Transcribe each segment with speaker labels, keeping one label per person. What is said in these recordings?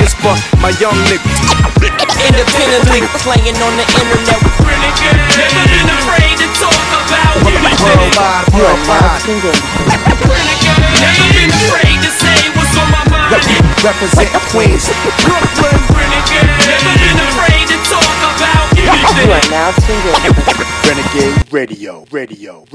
Speaker 1: is for my young niggas.
Speaker 2: Independently playing on the internet.
Speaker 3: Renegade, never been afraid to talk about
Speaker 1: Worldwide.
Speaker 3: Renegade, never been afraid to say what's on my mind.
Speaker 1: Represent Queens, Brooklyn.
Speaker 3: Renegade, never been afraid to talk about anything.
Speaker 2: You are now tuned in.
Speaker 1: Renegade Radio. Are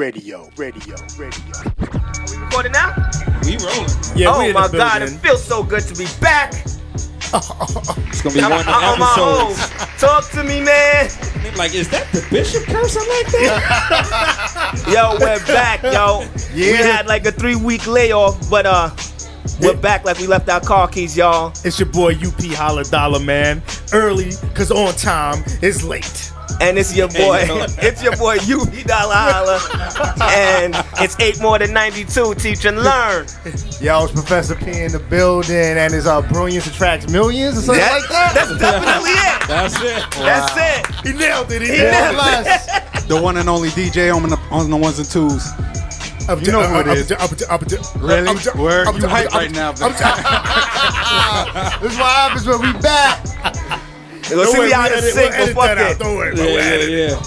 Speaker 1: we recording now?
Speaker 4: We rolling.
Speaker 5: Yeah,
Speaker 1: Oh
Speaker 5: we in
Speaker 1: my
Speaker 5: the
Speaker 1: God, it
Speaker 5: building.
Speaker 1: feels so good to be back.
Speaker 4: It's gonna be one of the
Speaker 1: I'm on my own.
Speaker 4: episodes.
Speaker 1: Talk to me, man.
Speaker 4: Like, is that the Bishop cursing like that?
Speaker 1: Yo, we're back, yo. We had like a 3-week layoff, but we're back like we left our car keys, y'all.
Speaker 5: It's your boy UP Holla Dollar, man. Early, cause on time is late.
Speaker 1: And it's your boy, it's your boy UP Dollar Holla. And it's 8 more than 92. Teach and learn.
Speaker 6: Yo, it's Professor P in the building, and his brilliance attracts millions or something like that.
Speaker 1: That's definitely it.
Speaker 4: That's it.
Speaker 1: That's it.
Speaker 5: He nailed it.
Speaker 1: He nailed it.
Speaker 7: The one and only DJ on the ones and twos. You know who it is. Really? Where you hype right now?
Speaker 6: This is what happens when we back.
Speaker 1: We'll see me out of sync, but fuck it.
Speaker 5: Don't worry.
Speaker 4: Yeah.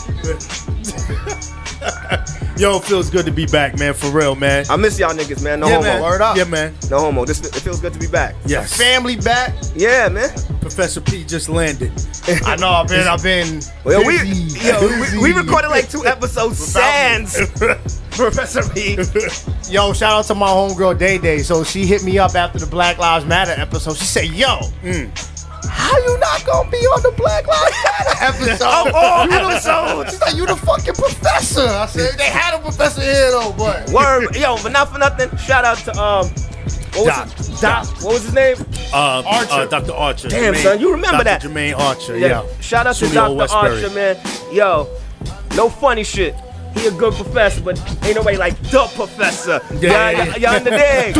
Speaker 5: Yo, it feels good to be back, man. For real, man.
Speaker 1: I miss y'all niggas, man. No
Speaker 5: Yeah,
Speaker 1: homo.
Speaker 5: man.
Speaker 6: Word up.
Speaker 5: Yeah, man.
Speaker 1: No homo. It feels good to be back.
Speaker 5: Yes.
Speaker 6: Family back.
Speaker 1: Yeah, man.
Speaker 5: Professor P just landed.
Speaker 6: I know. I've been.
Speaker 1: Well,
Speaker 6: busy.
Speaker 1: we recorded like 2 episodes. Sans Professor P.
Speaker 6: Yo, shout out to my homegirl Day Day. So she hit me up after the Black Lives Matter episode. She said, "Yo, how you not gonna be on the Black Lives Matter episode? She's like, you the fucking professor." I said, "They had a professor here though, but
Speaker 1: Word, yo, but not for nothing. Shout out to what was his name?
Speaker 6: Archer.
Speaker 5: Dr. Archer.
Speaker 1: Damn, son, you remember
Speaker 5: Dr.
Speaker 1: that?
Speaker 5: Jermaine Archer, yeah.
Speaker 1: Shout out to
Speaker 5: Julio
Speaker 1: Dr.
Speaker 5: Westbury.
Speaker 1: Archer, man. Yo, no funny shit. He a good professor, but ain't nobody like the professor.
Speaker 5: Yeah.
Speaker 1: Y'all in the day.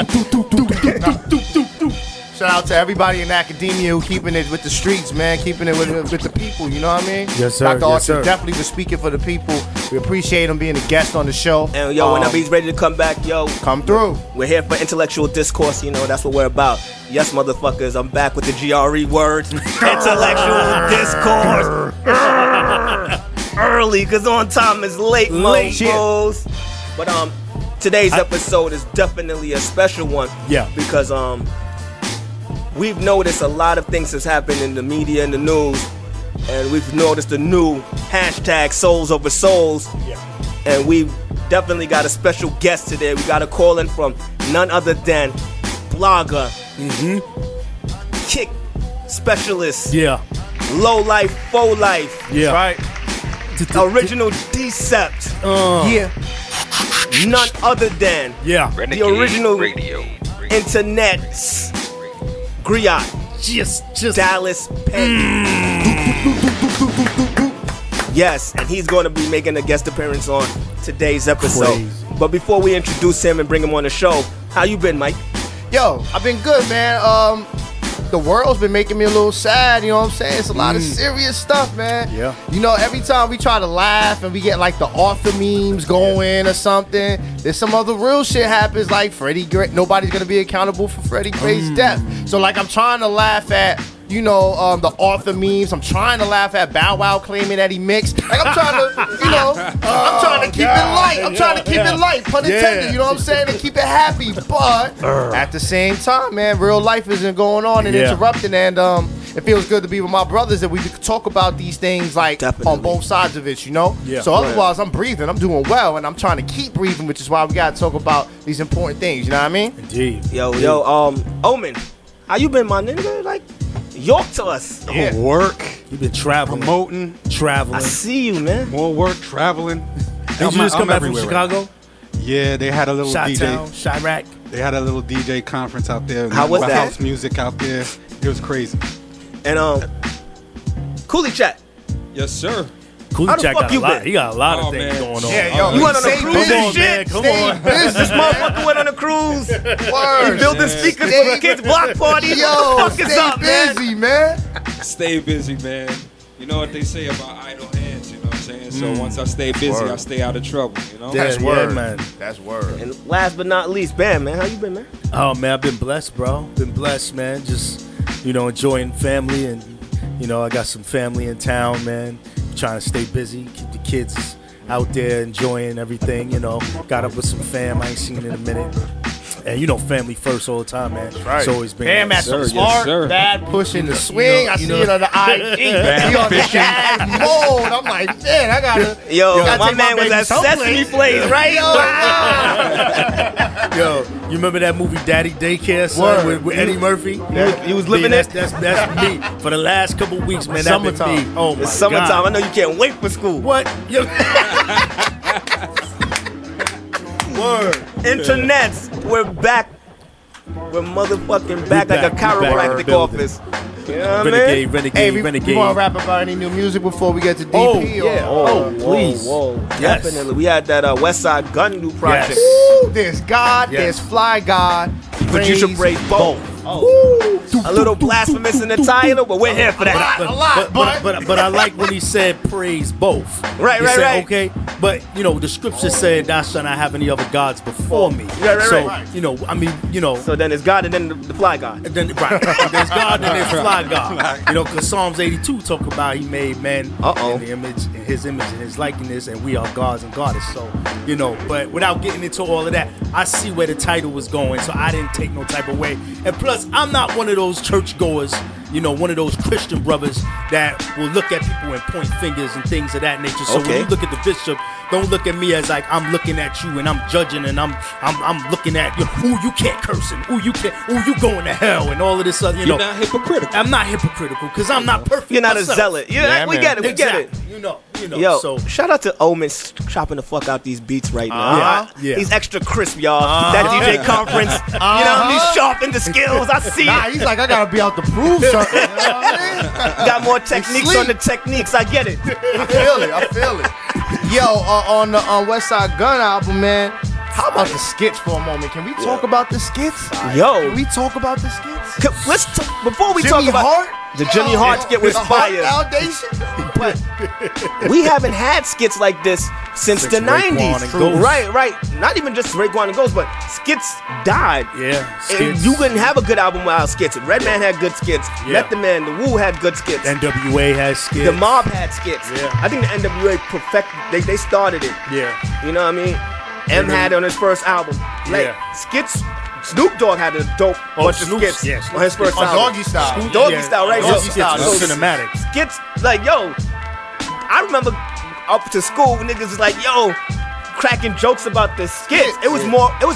Speaker 6: Shout out to everybody in academia who keeping it with the streets, man, keeping it with the people. You know what I mean?
Speaker 5: Yes, sir.
Speaker 6: Dr.
Speaker 5: Yes,
Speaker 6: Archer
Speaker 5: sir.
Speaker 6: definitely was speaking for the people. We appreciate him being a guest on the show.
Speaker 1: And yo, whenever he's ready to come back, yo,
Speaker 6: Come through.
Speaker 1: we're here for intellectual discourse. You know, that's what we're about. Yes, motherfuckers, I'm back with the GRE words. Intellectual discourse. Early, cause on time is late, mofos. But today's episode is definitely a special one.
Speaker 5: Yeah.
Speaker 1: Because we've noticed a lot of things that's happened in the media and the news, and we've noticed the new hashtag Souls Over Souls.
Speaker 5: Yeah.
Speaker 1: And we've definitely got a special guest today. We got a call in from none other than blogger, kick specialist,
Speaker 5: Yeah.
Speaker 1: low life, faux life,
Speaker 5: Yeah.
Speaker 6: Right.
Speaker 1: original Decept,
Speaker 6: Yeah.
Speaker 1: none other than
Speaker 5: Yeah.
Speaker 1: the original internet's griot,
Speaker 5: Just.
Speaker 1: Dallas Penn. Yes, and he's going to be making a guest appearance on today's episode.
Speaker 5: Crazy.
Speaker 1: But before we introduce him and bring him on the show, how you been, Mike?
Speaker 6: Yo, I've been good, man. The world's been making me a little sad, you know what I'm saying? It's a lot of serious stuff, man.
Speaker 5: Yeah.
Speaker 6: You know, every time we try to laugh and we get like the author memes going or something, there's some other real shit happens, like Freddie Gray. Nobody's gonna be accountable for Freddie Gray's death. So like I'm trying to laugh at, you know, the author memes. I'm trying to laugh at Bow Wow claiming that he mixed. Like I'm trying to, you know, I'm trying to keep it light. I'm trying to keep it light, pun intended, you know what I'm saying? And keep it happy. But at the same time, man, real life isn't going on and interrupting. And it feels good to be with my brothers that we can talk about these things like on both sides of it, you know?
Speaker 5: Yeah.
Speaker 6: So otherwise, I'm breathing. I'm doing well, and I'm trying to keep breathing, which is why we got to talk about these important things, you know what I mean?
Speaker 5: Indeed.
Speaker 1: Yo, Omen, how you been, my nigga? Like, York to us.
Speaker 6: Yeah.
Speaker 7: Work,
Speaker 5: You've been traveling.
Speaker 7: promoting,
Speaker 5: Traveling.
Speaker 1: I see you, man.
Speaker 7: more work, traveling.
Speaker 5: Did you just come back from Chicago?
Speaker 7: Yeah, they had a little
Speaker 5: Chi-Town,
Speaker 7: DJ.
Speaker 5: Chirac.
Speaker 7: They had a little DJ conference out there.
Speaker 1: How was that?
Speaker 7: House music out there. It was crazy.
Speaker 1: And Coolie Chat.
Speaker 4: Yes, sir.
Speaker 5: Cooley
Speaker 1: How the
Speaker 5: Jack
Speaker 1: fuck
Speaker 5: got
Speaker 1: you
Speaker 5: a lot.
Speaker 1: been?
Speaker 5: He got a lot of
Speaker 4: Oh,
Speaker 5: things
Speaker 4: man.
Speaker 5: going on.
Speaker 6: Yeah, yo,
Speaker 1: You went on a
Speaker 6: stay
Speaker 1: cruise
Speaker 6: busy,
Speaker 1: and shit?
Speaker 5: man. Come
Speaker 6: Stay
Speaker 5: on.
Speaker 6: busy.
Speaker 1: This motherfucker went on a cruise.
Speaker 6: Word.
Speaker 1: He's building speakers for the kids' block party.
Speaker 6: Yo,
Speaker 1: What the fuck is
Speaker 6: stay
Speaker 1: up, man?
Speaker 6: busy, man.
Speaker 4: Stay busy, man. You know what they say about idle hands, you know what I'm saying? So once I stay busy, I stay out of trouble, you know?
Speaker 5: Yeah,
Speaker 6: That's word.
Speaker 5: man.
Speaker 6: That's word.
Speaker 1: And last but not least, Bam, man, how you been, man?
Speaker 5: Oh man, I've been blessed, bro. Been blessed, man. Just you know, enjoying family, and you know, I got some family in town, man. Trying to stay busy, keep the kids out there enjoying everything, you know. Got up with some fam I ain't seen in a minute. And you know, family first all the time, man.
Speaker 6: Right.
Speaker 5: It's always been.
Speaker 6: Damn, that's so smart. Dad pushing the swing. I see it on the IG. He on the dad mode. I'm like, man, I gotta.
Speaker 1: Yo, my man was at Sesame Place, right?
Speaker 5: Yo, you remember that movie Daddy Daycare, son, with Eddie Murphy?
Speaker 1: He was living it.
Speaker 5: That's me for the last couple weeks, man. That been me. Oh my
Speaker 1: It's summertime.
Speaker 5: God.
Speaker 1: I know you can't wait for school.
Speaker 5: What? Yo. Word.
Speaker 1: Internets, we're back. We're motherfucking back like a chiropractic office. You know what I mean?
Speaker 5: Renegade.
Speaker 6: Hey, we want to rap about any new music before we get to DP?
Speaker 5: Oh, yeah. Oh, please.
Speaker 1: Whoa.
Speaker 5: Yes.
Speaker 1: Definitely. We had that West Side Gun new project.
Speaker 5: Yes.
Speaker 6: Ooh, there's God,
Speaker 5: Yes.
Speaker 6: there's Fly God.
Speaker 1: But you should praise both.
Speaker 6: Oh.
Speaker 1: A little blasphemous in the title, but we're here for that.
Speaker 6: A lot,
Speaker 5: But I like when he said praise both.
Speaker 1: Right,
Speaker 5: He
Speaker 1: right,
Speaker 5: said,
Speaker 1: right.
Speaker 5: Okay, but you know the scripture said, "Thou shalt not have any other gods before me."
Speaker 1: Right,
Speaker 5: so
Speaker 1: right.
Speaker 5: you know, I mean, you know.
Speaker 1: So then it's God and then the Fly God.
Speaker 5: And then, right, there's God and there's Fly God. You know, because Psalms 82 talk about He made man in the image, in His image and His likeness, and we are gods and goddess. So you know, but without getting into all of that, I see where the title was going, so I didn't take no type of way. And plus, I'm not one of those churchgoers, you know, one of those Christian brothers that will look at people and point fingers and things of that nature. So when you look at the bishop, don't look at me as like I'm looking at you and I'm judging and I'm looking at you. Ooh, you can't curse and ooh, you can't. Ooh, you going to hell and all of this other.
Speaker 4: You're not hypocritical.
Speaker 5: I'm not hypocritical because I'm not perfect.
Speaker 1: You're not
Speaker 5: myself.
Speaker 1: a zealot. We get it. We get it.
Speaker 5: You know.
Speaker 1: Yo,
Speaker 5: So
Speaker 1: shout out to Omen chopping the fuck out these beats right now.
Speaker 5: Yeah.
Speaker 1: He's extra crisp, y'all. That DJ conference, you know, he's sharp in the skills. I see it.
Speaker 6: He's like, I gotta be out to prove something. You know what I mean?
Speaker 1: Got more techniques on the techniques. I get it.
Speaker 6: I feel it. Yo, on the West Side Gun album, man. How about the skits for a moment? Can we talk about the skits?
Speaker 1: Yo.
Speaker 6: Can we talk about the skits?
Speaker 1: Before we
Speaker 6: Jimmy
Speaker 1: talk about
Speaker 6: Hart?
Speaker 1: the Jimmy Hart skit was
Speaker 6: the Hart
Speaker 1: fire.
Speaker 6: Foundation?
Speaker 1: But we haven't had skits like this since the
Speaker 5: Raekwon
Speaker 1: 90s.
Speaker 5: and Ghost.
Speaker 1: Right. Not even just Raekwon and Ghost, but skits died.
Speaker 5: Yeah,
Speaker 1: And
Speaker 5: skits.
Speaker 1: you couldn't have a good album without skits. Redman had good skits.
Speaker 5: Yeah.
Speaker 1: Method Man, The Wu had good skits.
Speaker 5: NWA has skits.
Speaker 1: The Mob had skits.
Speaker 5: Yeah.
Speaker 1: I think the NWA they started it.
Speaker 5: Yeah.
Speaker 1: You know what I mean? M had it on his first album. Like,
Speaker 5: Yeah.
Speaker 1: skits. Snoop Dogg had a dope bunch of
Speaker 5: Snoop's-
Speaker 1: skits
Speaker 5: yeah,
Speaker 1: on his first
Speaker 6: On
Speaker 1: album.
Speaker 6: Doggy Style.
Speaker 1: Doggy Style, right?
Speaker 5: Doggy
Speaker 1: So-
Speaker 5: Style,
Speaker 1: so
Speaker 5: cinematic.
Speaker 1: Skits, like, yo, I remember up to school, niggas was like, yo, cracking jokes about the skits. It was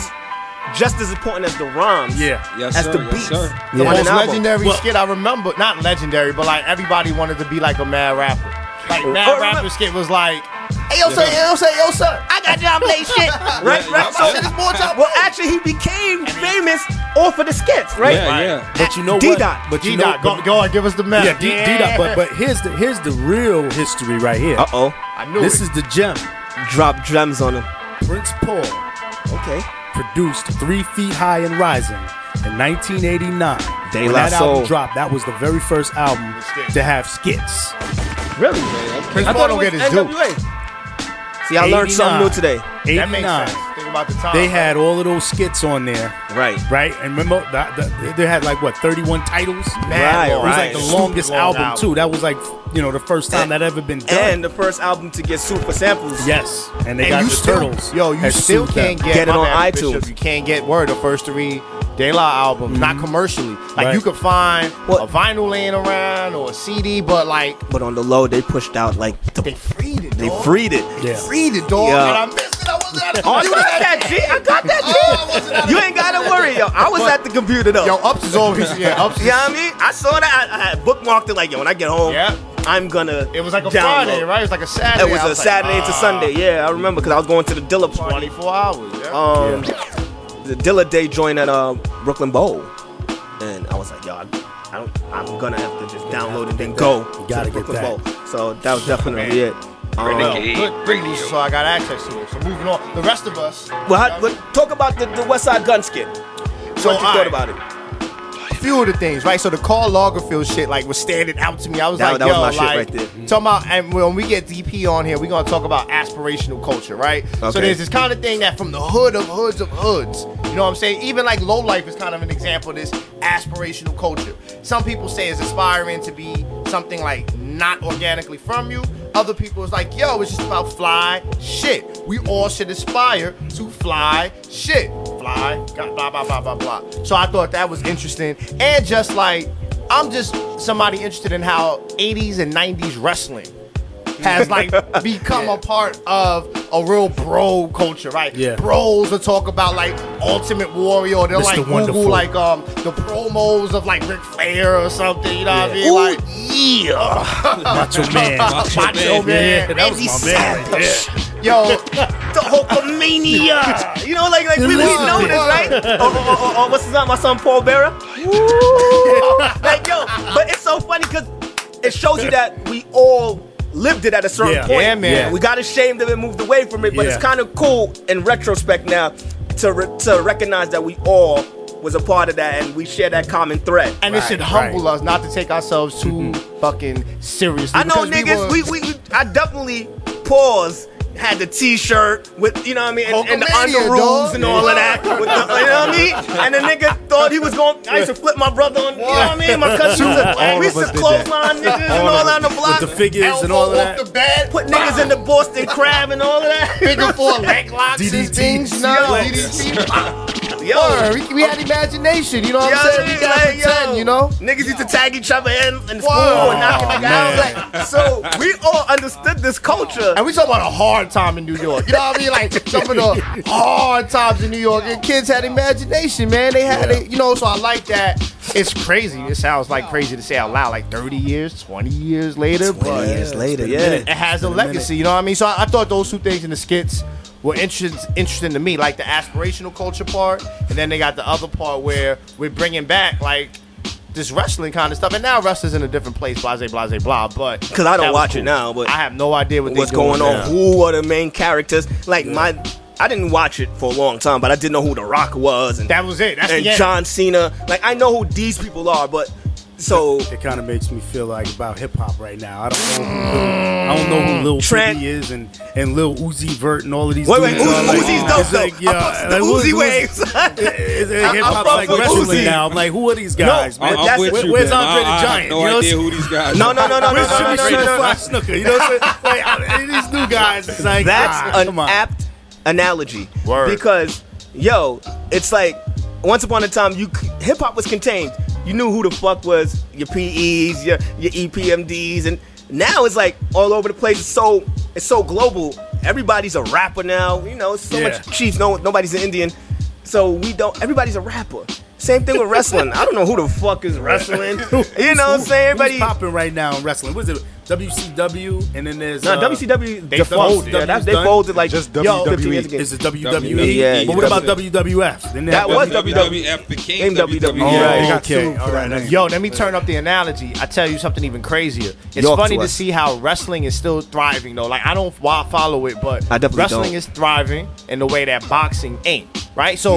Speaker 1: just as important as the rhymes.
Speaker 5: Yeah.
Speaker 4: Yes,
Speaker 1: as
Speaker 4: sir.
Speaker 1: the
Speaker 4: Yes,
Speaker 1: beats.
Speaker 4: sir.
Speaker 6: The
Speaker 1: on
Speaker 6: most
Speaker 1: an album.
Speaker 6: legendary
Speaker 5: Well-
Speaker 6: skit I remember, not legendary, but like everybody wanted to be like a mad rapper. Like mad
Speaker 1: Oh,
Speaker 6: rapper skit was like, hey yo son, I got John Blade shit.
Speaker 1: Right.
Speaker 6: My shit is more top.
Speaker 1: Well, actually, he became famous off of the skits, right?
Speaker 4: Yeah.
Speaker 5: But you know
Speaker 1: D-Dot.
Speaker 5: what? But you know,
Speaker 6: D-Dot, go on, give us the map.
Speaker 5: yeah, D-Dot. But here's the real history right here.
Speaker 1: Uh-oh.
Speaker 6: I knew
Speaker 5: This
Speaker 6: it.
Speaker 5: is the gem.
Speaker 1: Drop gems on him.
Speaker 5: Prince Paul
Speaker 1: Okay.
Speaker 5: produced 3 Feet High and Rising in 1989.
Speaker 1: De
Speaker 5: When
Speaker 1: La
Speaker 5: that album
Speaker 1: Soul.
Speaker 5: dropped, that was the very first album to have skits.
Speaker 1: Really?
Speaker 6: Prince
Speaker 1: I
Speaker 6: Paul
Speaker 1: thought
Speaker 6: don't
Speaker 1: it
Speaker 6: get
Speaker 1: was
Speaker 6: his due.
Speaker 1: NWA. See, I learned something new today.
Speaker 6: That makes
Speaker 5: 89.
Speaker 6: sense. Think about the time.
Speaker 5: They had all of those skits on there,
Speaker 1: Right.
Speaker 5: right? And remember, they had like what 31 titles.
Speaker 1: Right,
Speaker 5: It was like
Speaker 1: right.
Speaker 5: the
Speaker 6: Super
Speaker 5: longest
Speaker 6: long
Speaker 5: album
Speaker 6: album.
Speaker 5: too. That was like the first time that ever been done.
Speaker 1: And the first album to get sued for samples.
Speaker 5: Yes, and they
Speaker 6: And
Speaker 5: got
Speaker 6: you
Speaker 5: the
Speaker 6: still,
Speaker 5: Turtles.
Speaker 6: yo, you
Speaker 5: had
Speaker 6: still
Speaker 5: sued them.
Speaker 6: can't
Speaker 1: Get it
Speaker 6: my
Speaker 1: on
Speaker 6: bad,
Speaker 1: iTunes.
Speaker 6: Bishop, you can't get the first 3 De La albums, not commercially. Like
Speaker 5: Right.
Speaker 6: you could find
Speaker 1: What?
Speaker 6: a vinyl laying around or a CD, but like
Speaker 1: But on the low, they pushed out like
Speaker 6: they freed it.
Speaker 1: they
Speaker 6: dog.
Speaker 1: freed it.
Speaker 5: Yeah.
Speaker 6: freed it, dog.
Speaker 1: Yeah.
Speaker 6: And I missed it. I wasn't at the
Speaker 1: Oh, you
Speaker 6: computer.
Speaker 1: got that, G? I got that, G.
Speaker 6: Oh, I wasn't at
Speaker 1: You
Speaker 6: the
Speaker 1: ain't gotta worry, yo. I was at the computer though.
Speaker 6: Yo, Ups is always Ups.
Speaker 1: You know what I mean? I saw that. I had bookmarked it like, yo, when I get home,
Speaker 6: Yeah.
Speaker 1: I'm gonna.
Speaker 6: It was like a
Speaker 1: download.
Speaker 6: Friday, right? It was like a Saturday.
Speaker 1: It was
Speaker 6: I
Speaker 1: a Saturday to Sunday. Yeah, I remember because I was going to the Dilla party.
Speaker 6: 24 hours. Yeah.
Speaker 1: The Dilla Day joint at Brooklyn Bowl, and I was like, yo, I'm gonna have to just download and then go
Speaker 5: You gotta
Speaker 1: to the
Speaker 5: get
Speaker 1: Brooklyn
Speaker 5: that.
Speaker 1: Bowl. So that was definitely it.
Speaker 6: Good. So I got access to it. So moving on. The rest of us.
Speaker 1: Well, talk about the West Side Gun skit.
Speaker 6: So,
Speaker 1: What you thought
Speaker 6: alright.
Speaker 1: about it?
Speaker 6: few of the things, right? So the Karl Lagerfeld shit, like, was standing out to me. I was
Speaker 1: That
Speaker 6: like,
Speaker 1: was
Speaker 6: yo,
Speaker 1: my shit
Speaker 6: like,
Speaker 1: right there.
Speaker 6: talking about, and when we get DP on here, we're gonna talk about aspirational culture, right? So
Speaker 1: Okay.
Speaker 6: there's this kind of thing that from the hood of hoods of hoods, you know what I'm saying? Even like Low Life is kind of an example of this aspirational culture. Some people say it's aspiring to be something like not organically from you. Other people is like, yo, it's just about fly shit. We all should aspire to fly shit. Fly, blah, blah, blah, blah, blah. So I thought that was interesting. And just like, I'm just somebody interested in how 80s and 90s wrestling has like become a part of a real bro culture, right?
Speaker 5: Yeah.
Speaker 6: Bros will talk about like Ultimate Warrior. They'll
Speaker 5: Mr.
Speaker 6: like Google
Speaker 5: Wonderful.
Speaker 6: like the promos of like Ric Flair or something. You know what I mean? Like, yeah,
Speaker 5: Macho Man.
Speaker 6: Macho Man,
Speaker 5: Yeah, that was
Speaker 6: Randy
Speaker 5: my man right
Speaker 6: Savage. Yo, the Hulkamania. You know, like we know this, right? Oh, what's his name? My son Paul Bearer. Like, yo, but it's so funny because it shows you that we all lived it at a certain
Speaker 5: Yeah.
Speaker 6: point.
Speaker 5: Yeah, man.
Speaker 6: We got ashamed of it, moved away from it, but it's
Speaker 5: Yeah.
Speaker 6: kind of cool in retrospect now to recognize that we all was a part of that and we share that common thread. And it should humble us not to take ourselves too fucking seriously.
Speaker 1: I know,
Speaker 6: because
Speaker 1: niggas.
Speaker 6: I definitely pause. Had the T-shirt with, you know what I mean, and the
Speaker 1: Hulkamania,
Speaker 6: underoos
Speaker 1: dog.
Speaker 6: and all of that. With the, you know what I mean? And the nigga thought he was going. I used to flip my brother on. You know what I mean? My cousin used to.
Speaker 5: All
Speaker 6: We
Speaker 5: of
Speaker 6: used
Speaker 5: us
Speaker 6: to
Speaker 5: did
Speaker 6: clothesline
Speaker 5: that.
Speaker 6: niggas
Speaker 5: All
Speaker 6: and
Speaker 5: of
Speaker 6: all
Speaker 5: us.
Speaker 6: that on the block.
Speaker 5: With the figures and
Speaker 6: Elbow
Speaker 5: all of
Speaker 6: off
Speaker 5: that.
Speaker 6: the bed. Put niggas in the Boston Crab and all of that. Figure four leg locks and
Speaker 5: DDT.
Speaker 6: things. No, DDT. Yo, we had imagination. You know what
Speaker 1: Yo,
Speaker 6: I'm saying? We gotta
Speaker 1: like,
Speaker 6: pretend.
Speaker 1: yo.
Speaker 6: You know.
Speaker 1: Niggas used to tag each other in the school
Speaker 6: Whoa.
Speaker 1: and knocking the guy out. Like, so we all understood this culture.
Speaker 6: And we talk about a hard time in New York. You know what I mean? Like some of the hard times in New York. And kids had imagination, man. They had it, you know, so I like that. It's crazy. It sounds like crazy to say out loud, like 30 years, 20 years later.
Speaker 1: 20 years later, yeah.
Speaker 6: It has a legacy, you know what I mean? So I thought those two things in the skits were interesting to me, like the aspirational culture part, and then they got the other part where we're bringing back, like, this wrestling kind of stuff. And now wrestling's in a different place, blase, blase, blah. But
Speaker 1: Because I don't
Speaker 6: that was
Speaker 1: watch
Speaker 6: cool.
Speaker 1: it now, but
Speaker 6: I have no idea
Speaker 1: what's
Speaker 6: they're doing
Speaker 1: going on.
Speaker 6: now.
Speaker 1: Who are the main characters? Like I didn't watch it for a long time, but I didn't know who The Rock was, and
Speaker 6: That was it. That's
Speaker 1: and
Speaker 6: the end.
Speaker 1: John Cena. Like I know who these people are, but so
Speaker 5: It kind of makes me feel like about hip hop right now. I don't know who Lil
Speaker 1: Trent.
Speaker 5: Uzi is and Lil Uzi Vert and all of these.
Speaker 1: Wait,
Speaker 5: dudes are like-
Speaker 1: Uzi's dope
Speaker 5: it's
Speaker 1: though.
Speaker 5: like, yeah,
Speaker 1: I fucks
Speaker 5: like,
Speaker 1: the
Speaker 5: who-
Speaker 1: Uzi
Speaker 5: who-
Speaker 1: waves.
Speaker 5: Hip hop's
Speaker 1: fuck
Speaker 5: like
Speaker 1: with
Speaker 5: wrestling
Speaker 1: Uzi.
Speaker 5: now. I'm like, who are these guys, man?
Speaker 1: That's
Speaker 4: I'm with
Speaker 1: it.
Speaker 4: you,
Speaker 5: Where's
Speaker 4: Ben.
Speaker 5: Andre the
Speaker 4: I
Speaker 5: Giant?
Speaker 4: have no
Speaker 5: You know what
Speaker 4: idea
Speaker 5: I'm
Speaker 4: who these guys
Speaker 1: No,
Speaker 4: are.
Speaker 1: no, no, no, no,
Speaker 5: Where's
Speaker 1: no,
Speaker 5: Jimmy
Speaker 1: no,
Speaker 5: Street
Speaker 1: no,
Speaker 5: and
Speaker 1: no,
Speaker 5: Flash Snooker? You know what I'm saying? Like, these new guys, it's like
Speaker 1: That's an
Speaker 5: come on.
Speaker 1: apt analogy.
Speaker 6: Word.
Speaker 1: Because, yo, it's like once upon a time, hip hop was contained. You knew who the fuck was your PEs, your EPMDs, and now it's like all over the place. It's so global. Everybody's a rapper now. You know, so
Speaker 5: Yeah.
Speaker 1: much chiefs. Nobody's an Indian, so everybody's a rapper. Same thing with wrestling. I don't know who the fuck is wrestling. You know what I'm saying?
Speaker 5: Who's
Speaker 1: Everybody.
Speaker 5: popping right now in wrestling? What is it? WCW, and then there's
Speaker 1: No, WCW
Speaker 6: they
Speaker 1: defaulted.
Speaker 5: folded.
Speaker 1: Yeah, they
Speaker 5: done.
Speaker 1: folded like
Speaker 7: Just
Speaker 1: 15 years
Speaker 7: WWE.
Speaker 1: ago.
Speaker 5: Is it WWE?
Speaker 1: Yeah,
Speaker 5: but what about
Speaker 1: WWE.
Speaker 5: WWF? Then they
Speaker 1: That
Speaker 5: have
Speaker 1: was
Speaker 4: WWF became
Speaker 1: WWE.
Speaker 4: WWE.
Speaker 1: Oh,
Speaker 7: Yeah, they got
Speaker 5: okay.
Speaker 7: sued for that name.
Speaker 6: Yo, let me turn up the analogy. I tell you something even crazier. It's
Speaker 1: York
Speaker 6: funny
Speaker 1: to
Speaker 6: to
Speaker 1: us.
Speaker 6: see how wrestling is still thriving, though. Like, I don't follow it, but
Speaker 1: I definitely
Speaker 6: wrestling
Speaker 1: don't.
Speaker 6: is thriving in the way that boxing ain't, right? So,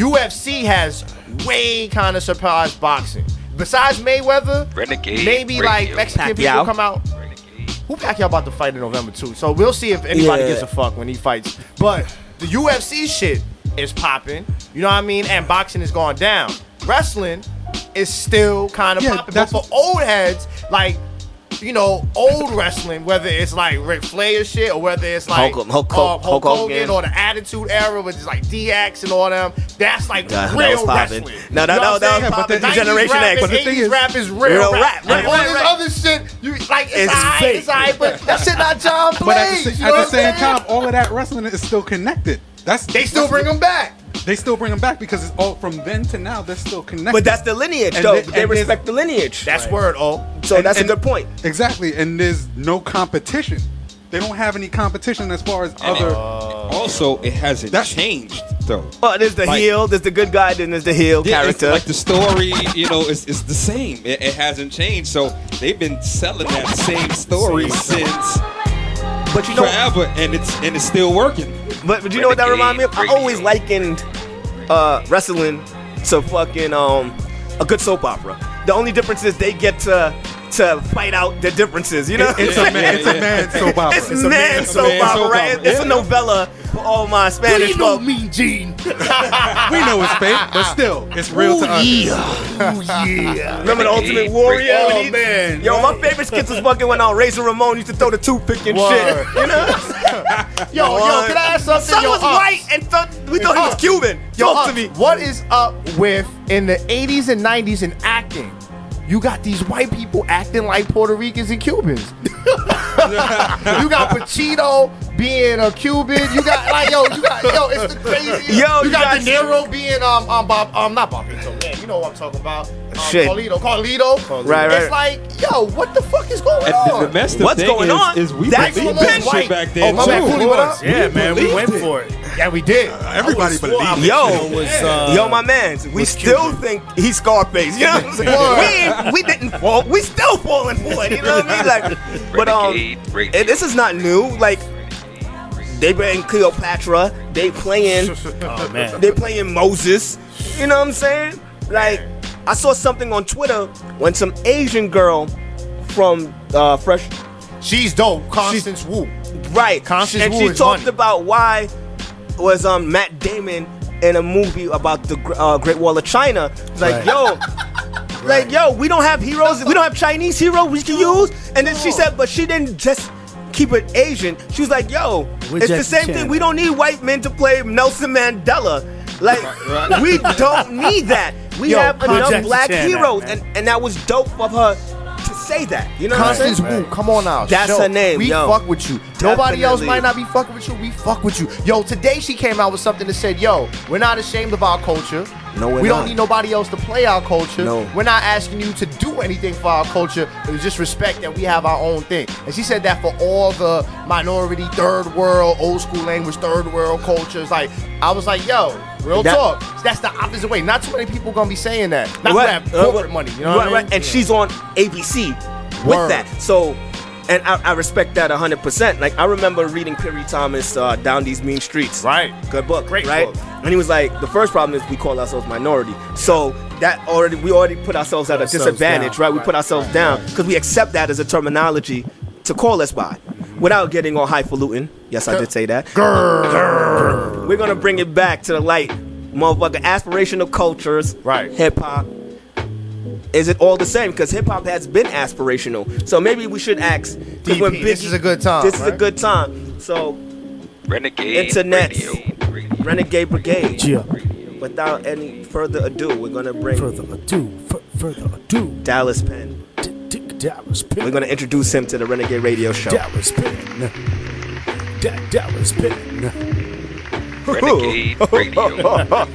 Speaker 6: UFC has way kind of surpassed boxing. Besides Mayweather,
Speaker 8: Renegade
Speaker 6: maybe like
Speaker 8: Radio.
Speaker 6: Mexican
Speaker 1: Pacquiao.
Speaker 6: people come out. Who Pacquiao about to fight in November too? So we'll see if anybody
Speaker 1: Yeah.
Speaker 6: gives a fuck when he fights. But the UFC shit is popping. You know what I mean? And boxing is going down. Wrestling is still kind of
Speaker 7: Yeah,
Speaker 6: popping. But
Speaker 7: that's-
Speaker 6: for old heads, like, you know, old wrestling, whether it's like Ric Flair shit or whether it's like
Speaker 1: Hulk
Speaker 6: Hulk Hogan
Speaker 1: Hogan.
Speaker 6: or the Attitude Era, which is like DX and all them, that's like
Speaker 1: That
Speaker 6: real
Speaker 1: was popping.
Speaker 6: wrestling.
Speaker 1: No,
Speaker 6: You know what I'm
Speaker 1: that was
Speaker 6: saying?
Speaker 1: popping.
Speaker 6: The 90s
Speaker 1: Generation
Speaker 6: rap
Speaker 1: X.
Speaker 6: and
Speaker 1: But the
Speaker 6: 80s rap is real
Speaker 1: real
Speaker 6: rap.
Speaker 1: rap.
Speaker 6: Like,
Speaker 1: Right,
Speaker 6: all
Speaker 1: right,
Speaker 6: this
Speaker 1: right.
Speaker 6: other shit, it's
Speaker 1: It's
Speaker 6: alright,
Speaker 1: fake.
Speaker 6: it's alright, but that shit not John Blaze.
Speaker 7: But at
Speaker 6: you know
Speaker 7: the
Speaker 6: what I'm
Speaker 7: same
Speaker 6: saying?
Speaker 7: time, all of that wrestling is still connected.
Speaker 6: They still bring them back.
Speaker 7: They still bring them back because it's all from then to now. They're still connected.
Speaker 1: But that's the lineage,
Speaker 7: And
Speaker 1: though.
Speaker 7: they-
Speaker 1: They
Speaker 7: and
Speaker 1: respect the lineage.
Speaker 6: That's word, oh.
Speaker 1: So that's a
Speaker 7: and-
Speaker 1: good point.
Speaker 7: Exactly, and there's no competition. They don't have any competition as far as other.
Speaker 4: Also, it hasn't changed though.
Speaker 1: Oh, there's the
Speaker 4: Like-
Speaker 1: heel, there's the good guy, then there's the heel
Speaker 4: Yeah,
Speaker 1: character.
Speaker 4: it's like the story, you know, is the same. It hasn't changed. So they've been selling that same story since
Speaker 1: but you know,
Speaker 4: forever, and it's still working.
Speaker 1: but you know what that reminds me of? I always likened wrestling to fucking a good soap opera. The only difference is they get to fight out their differences, you know?
Speaker 7: It's a man soap opera.
Speaker 1: It's a man soap opera, right? It's a novella for all my Spanish folks.
Speaker 5: Mean Gene.
Speaker 7: We know it's fake, but still, it's real to us.
Speaker 5: Oh yeah.
Speaker 1: Remember the Ultimate Warrior?
Speaker 5: Oh man.
Speaker 1: Yo, my favorite skits was fucking when Razor Ramon used to throw the toothpick and shit. You know?
Speaker 6: Yo, can I ask something?
Speaker 1: Son
Speaker 6: Yo,
Speaker 1: was white and we thought he was Cuban. Talk to me.
Speaker 6: What is up with in the 80s and 90s in acting? You got these white people acting like Puerto Ricans and Cubans. You got Pacino being a Cuban. You got it's the craziest.
Speaker 1: Yo,
Speaker 6: you got De Niro being not Bobito, man. You know what I'm talking about.
Speaker 1: Shit.
Speaker 6: Carlito.
Speaker 1: Right.
Speaker 6: It's like, yo, what the fuck is going on?
Speaker 4: The messed up
Speaker 1: What's
Speaker 4: thing
Speaker 1: going on?
Speaker 4: is we
Speaker 1: That's
Speaker 4: believed
Speaker 1: what
Speaker 4: that
Speaker 1: white-
Speaker 4: shit back then
Speaker 6: my
Speaker 4: too.
Speaker 6: man, Cooley, what up?
Speaker 5: Yeah, man, we went for it.
Speaker 6: Yeah, we did.
Speaker 7: Everybody believed it.
Speaker 1: Yo, my man, we still think he's Scarface. You know what I'm saying? We didn't fall. We still falling for it. You know what I mean? Like, but this is not new. Like, they bring Cleopatra. They playing.
Speaker 5: Oh man.
Speaker 1: They playing Moses. You know what I'm saying? Like, I saw something on Twitter when some Asian girl from Fresh.
Speaker 6: She's dope. Constance Wu.
Speaker 1: Right.
Speaker 6: Constance
Speaker 1: and
Speaker 6: Wu
Speaker 1: she
Speaker 6: is
Speaker 1: talked
Speaker 6: money.
Speaker 1: about why was Matt Damon in a movie about the Great Wall of China. Like, yo, we don't have heroes. We don't have Chinese heroes we can use. And then she said, but she didn't just keep it Asian. She was like, yo, it's the same thing. We don't need white men to play Nelson Mandela. Like, we don't need that. We have enough black heroes. And that was dope of her to say that. You know what I'm
Speaker 6: Constance
Speaker 1: saying?
Speaker 6: Wu, come on now.
Speaker 1: That's her name,
Speaker 6: We
Speaker 1: yo.
Speaker 6: fuck with you. Nobody else
Speaker 1: Definitely.
Speaker 6: might not be fucking with you. We fuck with you. Yo, today she came out with something that said, yo, we're not ashamed of our culture.
Speaker 1: No, we're
Speaker 6: we
Speaker 1: not.
Speaker 6: don't need nobody else to play our culture.
Speaker 1: No.
Speaker 6: We're not asking you to do anything for our culture. It's just respect that we have our own thing. And she said that for all the minority, third world, old school language, third world cultures. Like, I was like, yo, real talk. That's the opposite way. Not too many people gonna be saying that. Not who have corporate money. You know what I mean?
Speaker 1: Right. And she's on ABC with that. So, and I respect that 100%. Like, I remember reading Perry Thomas, Down These Mean Streets.
Speaker 6: Right.
Speaker 1: Good book.
Speaker 6: Great
Speaker 1: right?
Speaker 6: book.
Speaker 1: And he was like, the first problem is we call ourselves minority. So we already put ourselves at a disadvantage, right? We put ourselves down because we accept that as a terminology to call us by without getting all highfalutin. Yes, I did say that. We're going to bring it back to the light. Motherfucker, aspirational cultures.
Speaker 6: Right.
Speaker 1: Hip hop. Is it all the same? Because hip hop has been aspirational. So maybe we should ask.
Speaker 6: DP, this is a good time.
Speaker 1: This is a good time. So,
Speaker 8: Renegade
Speaker 1: Internets.
Speaker 8: Radio.
Speaker 1: Renegade Brigade.
Speaker 5: Yeah.
Speaker 1: Without any further ado, we're gonna bring
Speaker 5: Further ado.
Speaker 1: Dallas Penn.
Speaker 5: Dallas Penn.
Speaker 1: We're gonna introduce him to the Renegade Radio Show.
Speaker 5: Dallas Penn. Dallas Penn.
Speaker 8: Renegade Radio.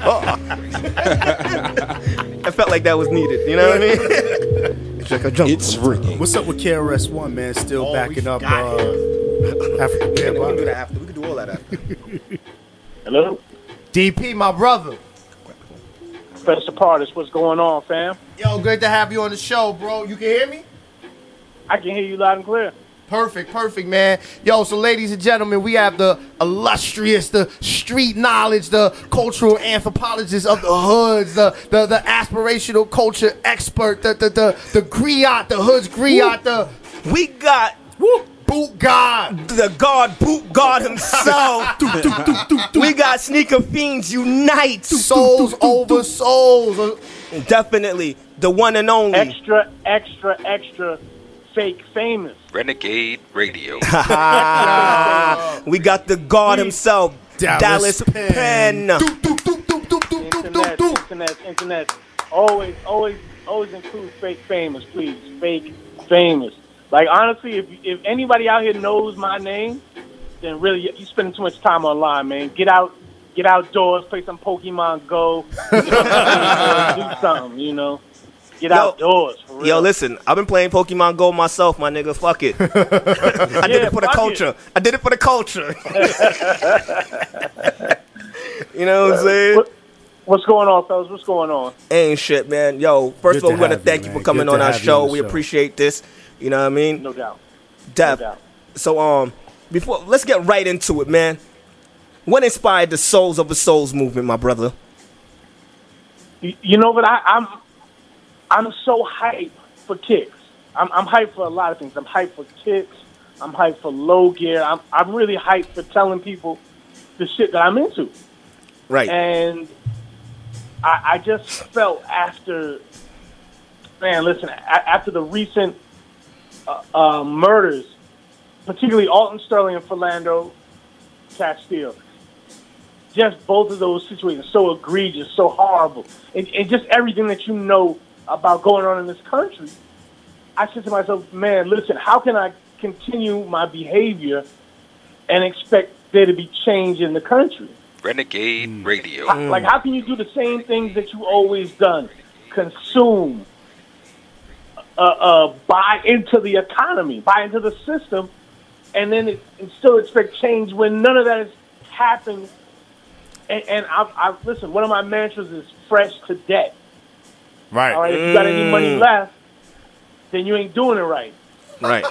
Speaker 1: I felt like that was needed. You know what I mean? It's like a jump.
Speaker 4: It's ringing.
Speaker 5: What's up with KRS-One, man? Still backing up African
Speaker 1: Yeah,
Speaker 5: hip
Speaker 1: we can do
Speaker 5: hop.
Speaker 1: that after. We can do all that after.
Speaker 9: Hello?
Speaker 6: DP, my brother.
Speaker 9: Professor Partis, what's going on, fam?
Speaker 6: Yo, great to have you on the show, bro. You can hear me?
Speaker 9: I can hear you loud and clear.
Speaker 6: Perfect, man. Yo, so ladies and gentlemen, we have the illustrious, the street knowledge, the cultural anthropologist of the hoods, the aspirational culture expert, the griot, the hood's griot,
Speaker 1: We got
Speaker 6: boot god.
Speaker 1: the God, Boot God himself. We got Sneaker Fiends Unite.
Speaker 6: Souls over souls.
Speaker 1: Definitely the one and only.
Speaker 9: Extra fake famous.
Speaker 8: Renegade Radio.
Speaker 1: We got the God himself, Dallas Penn.
Speaker 9: Internet. Always include fake famous, please. Fake famous. Like, honestly, if anybody out here knows my name, then really you're spending too much time online, man. Get outdoors, play some Pokemon Go. Do something, you know. Get outdoors, for real.
Speaker 1: Yo, listen, I've been playing Pokemon Go myself, my nigga. Fuck it. I did it for the culture. I did it for the culture. You know what I'm saying?
Speaker 9: What's going on, fellas? What's going on?
Speaker 1: Ain't shit, man. Yo, first of all, we want to thank you for coming on our show. We appreciate this. You know what I mean?
Speaker 9: No doubt.
Speaker 1: Def.
Speaker 9: No doubt.
Speaker 1: So, let's get right into it, man. What inspired the Souls of the Souls movement, my brother?
Speaker 9: You know what? I'm so hyped for kicks. I'm hyped for a lot of things. I'm hyped for kicks. I'm hyped for low gear. I'm really hyped for telling people the shit that I'm into.
Speaker 1: Right.
Speaker 9: And I just felt after the recent murders, particularly Alton Sterling and Philando Castile, just both of those situations so egregious, so horrible, and just everything that you know about going on in this country. I said to myself, man, listen, how can I continue my behavior and expect there to be change in the country?
Speaker 8: Renegade Radio.
Speaker 9: How can you do the same things that you always done? Consume, buy into the economy, buy into the system, and then and still expect change when none of that has happened. And I listen, one of my mantras is fresh to debt.
Speaker 6: Right.
Speaker 9: All right, if you got any money left, then you ain't doing it right.
Speaker 1: Right.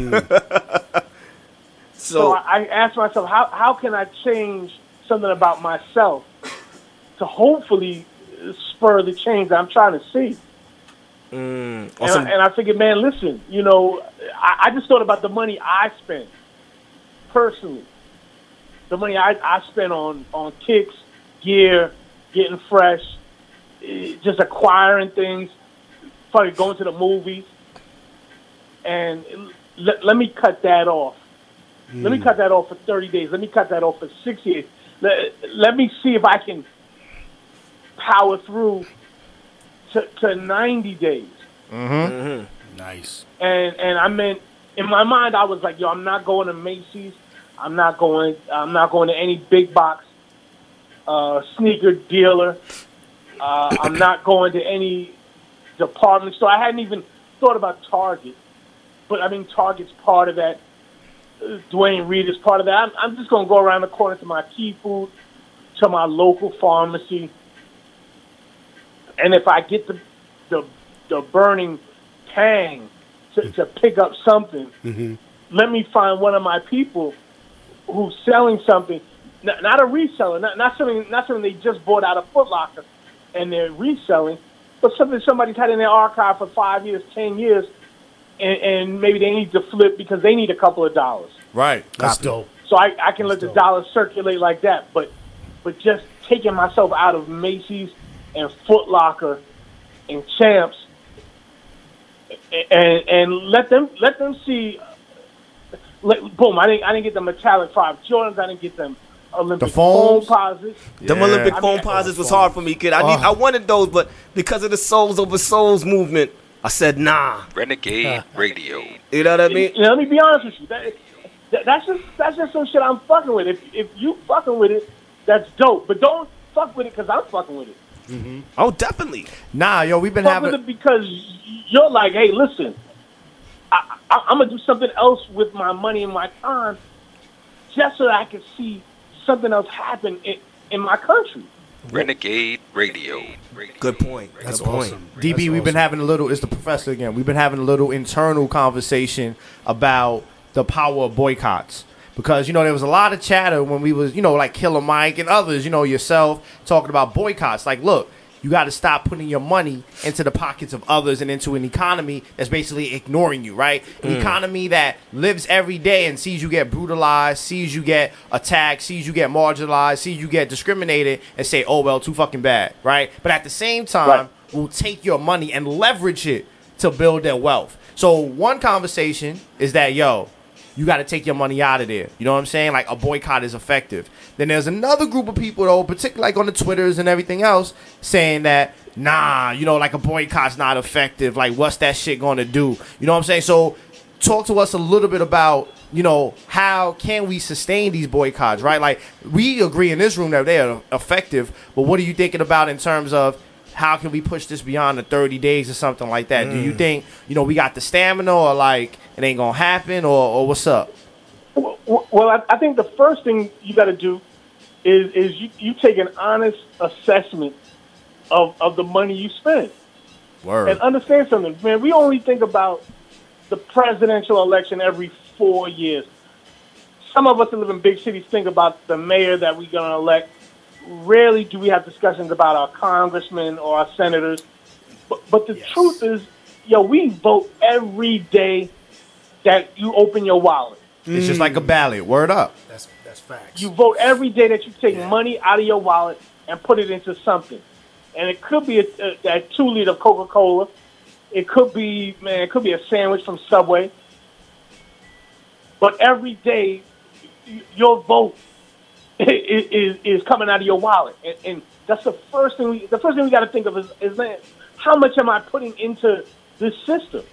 Speaker 9: So I asked myself, how can I change something about myself to hopefully spur the change that I'm trying to see?
Speaker 1: Awesome.
Speaker 9: And I figured, man, listen, I just thought about the money I spent personally. The money I spent on kicks, gear, getting fresh, just acquiring things, fucking going to the movies. And let me cut that off. Let me cut that off for 30 days. Let me cut that off for 60 days. Let me see if I can power through to 90 days.
Speaker 5: Nice.
Speaker 9: And I meant, in my mind, I was like, yo, I'm not going to Macy's. I'm not going to any big box sneaker dealer. I'm not going to any department store. I hadn't even thought about Target, but I mean Target's part of that. Dwayne Reed is part of that. I'm just going to go around the corner to my Key Food, to my local pharmacy, and if I get the burning pang to pick up something, let me find one of my people who's selling something, not a reseller, not something they just bought out of Foot Locker and they're reselling, but something somebody's had in their archive for 5 years, 10 years, and maybe they need to flip because they need a couple of dollars.
Speaker 6: Right.
Speaker 5: That's dope.
Speaker 9: So I can let the dollars circulate like that, but just taking myself out of Macy's and Foot Locker and Champs and let them see. Boom! I didn't get the metallic 5 Jordans. I didn't get them Olympic foam posits.
Speaker 1: Them Olympic foam posits was hard for me, kid. I wanted those, but because of the Souls Over Souls movement, I said nah.
Speaker 8: Renegade Radio.
Speaker 1: You know what I mean?
Speaker 9: Let me be honest with you. That's just some shit I'm fucking with. If you fucking with it, that's dope. But don't fuck with it because I'm fucking with it.
Speaker 1: Oh, definitely.
Speaker 6: Nah, yo, we've been
Speaker 9: fuck
Speaker 6: having
Speaker 9: with it because you're like, hey, listen. I'm going to do something else with my money and my time just so that I can see something else happen in my country.
Speaker 8: Renegade Radio.
Speaker 1: Good point.
Speaker 5: That's
Speaker 1: Good point.
Speaker 5: awesome.
Speaker 6: DB, we've been having a little, it's the professor again. We've been having a little internal conversation about the power of boycotts. Because, there was a lot of chatter when we was, like Killer Mike and others, yourself, talking about boycotts. Like, look, you got to stop putting your money into the pockets of others and into an economy that's basically ignoring you, right? An economy that lives every day and sees you get brutalized, sees you get attacked, sees you get marginalized, sees you get discriminated, and say, oh, well, too fucking bad, right? But at the same time, will take your money and leverage it to build their wealth. So one conversation is that, yo, you got to take your money out of there. You know what I'm saying? Like, a boycott is effective. Then there's another group of people, though, particularly like on the Twitters and everything else, saying that, nah, like a boycott's not effective. Like, what's that shit going to do? You know what I'm saying? So talk to us a little bit about, how can we sustain these boycotts, right? Like, we agree in this room that they are effective, but what are you thinking about in terms of how can we push this beyond the 30 days or something like that? Do you think, we got the stamina, or like it ain't going to happen, or what's up?
Speaker 9: Well, I think the first thing you got to do is you take an honest assessment of the money you spend.
Speaker 6: Word.
Speaker 9: And understand something, man. We only think about the presidential election every 4 years. Some of us that live in big cities think about the mayor that we're going to elect. Rarely do we have discussions about our congressmen or our senators. But But the truth is, yo, we vote every day that you open your wallet.
Speaker 6: It's just like a ballot. Word up.
Speaker 5: That's facts.
Speaker 9: You vote every day that you take money out of your wallet and put it into something. And it could be a 2 liter of Coca-Cola. It could be a sandwich from Subway. But every day, your vote is coming out of your wallet. And that's the first thing we got to think of is, man, how much am I putting into this system?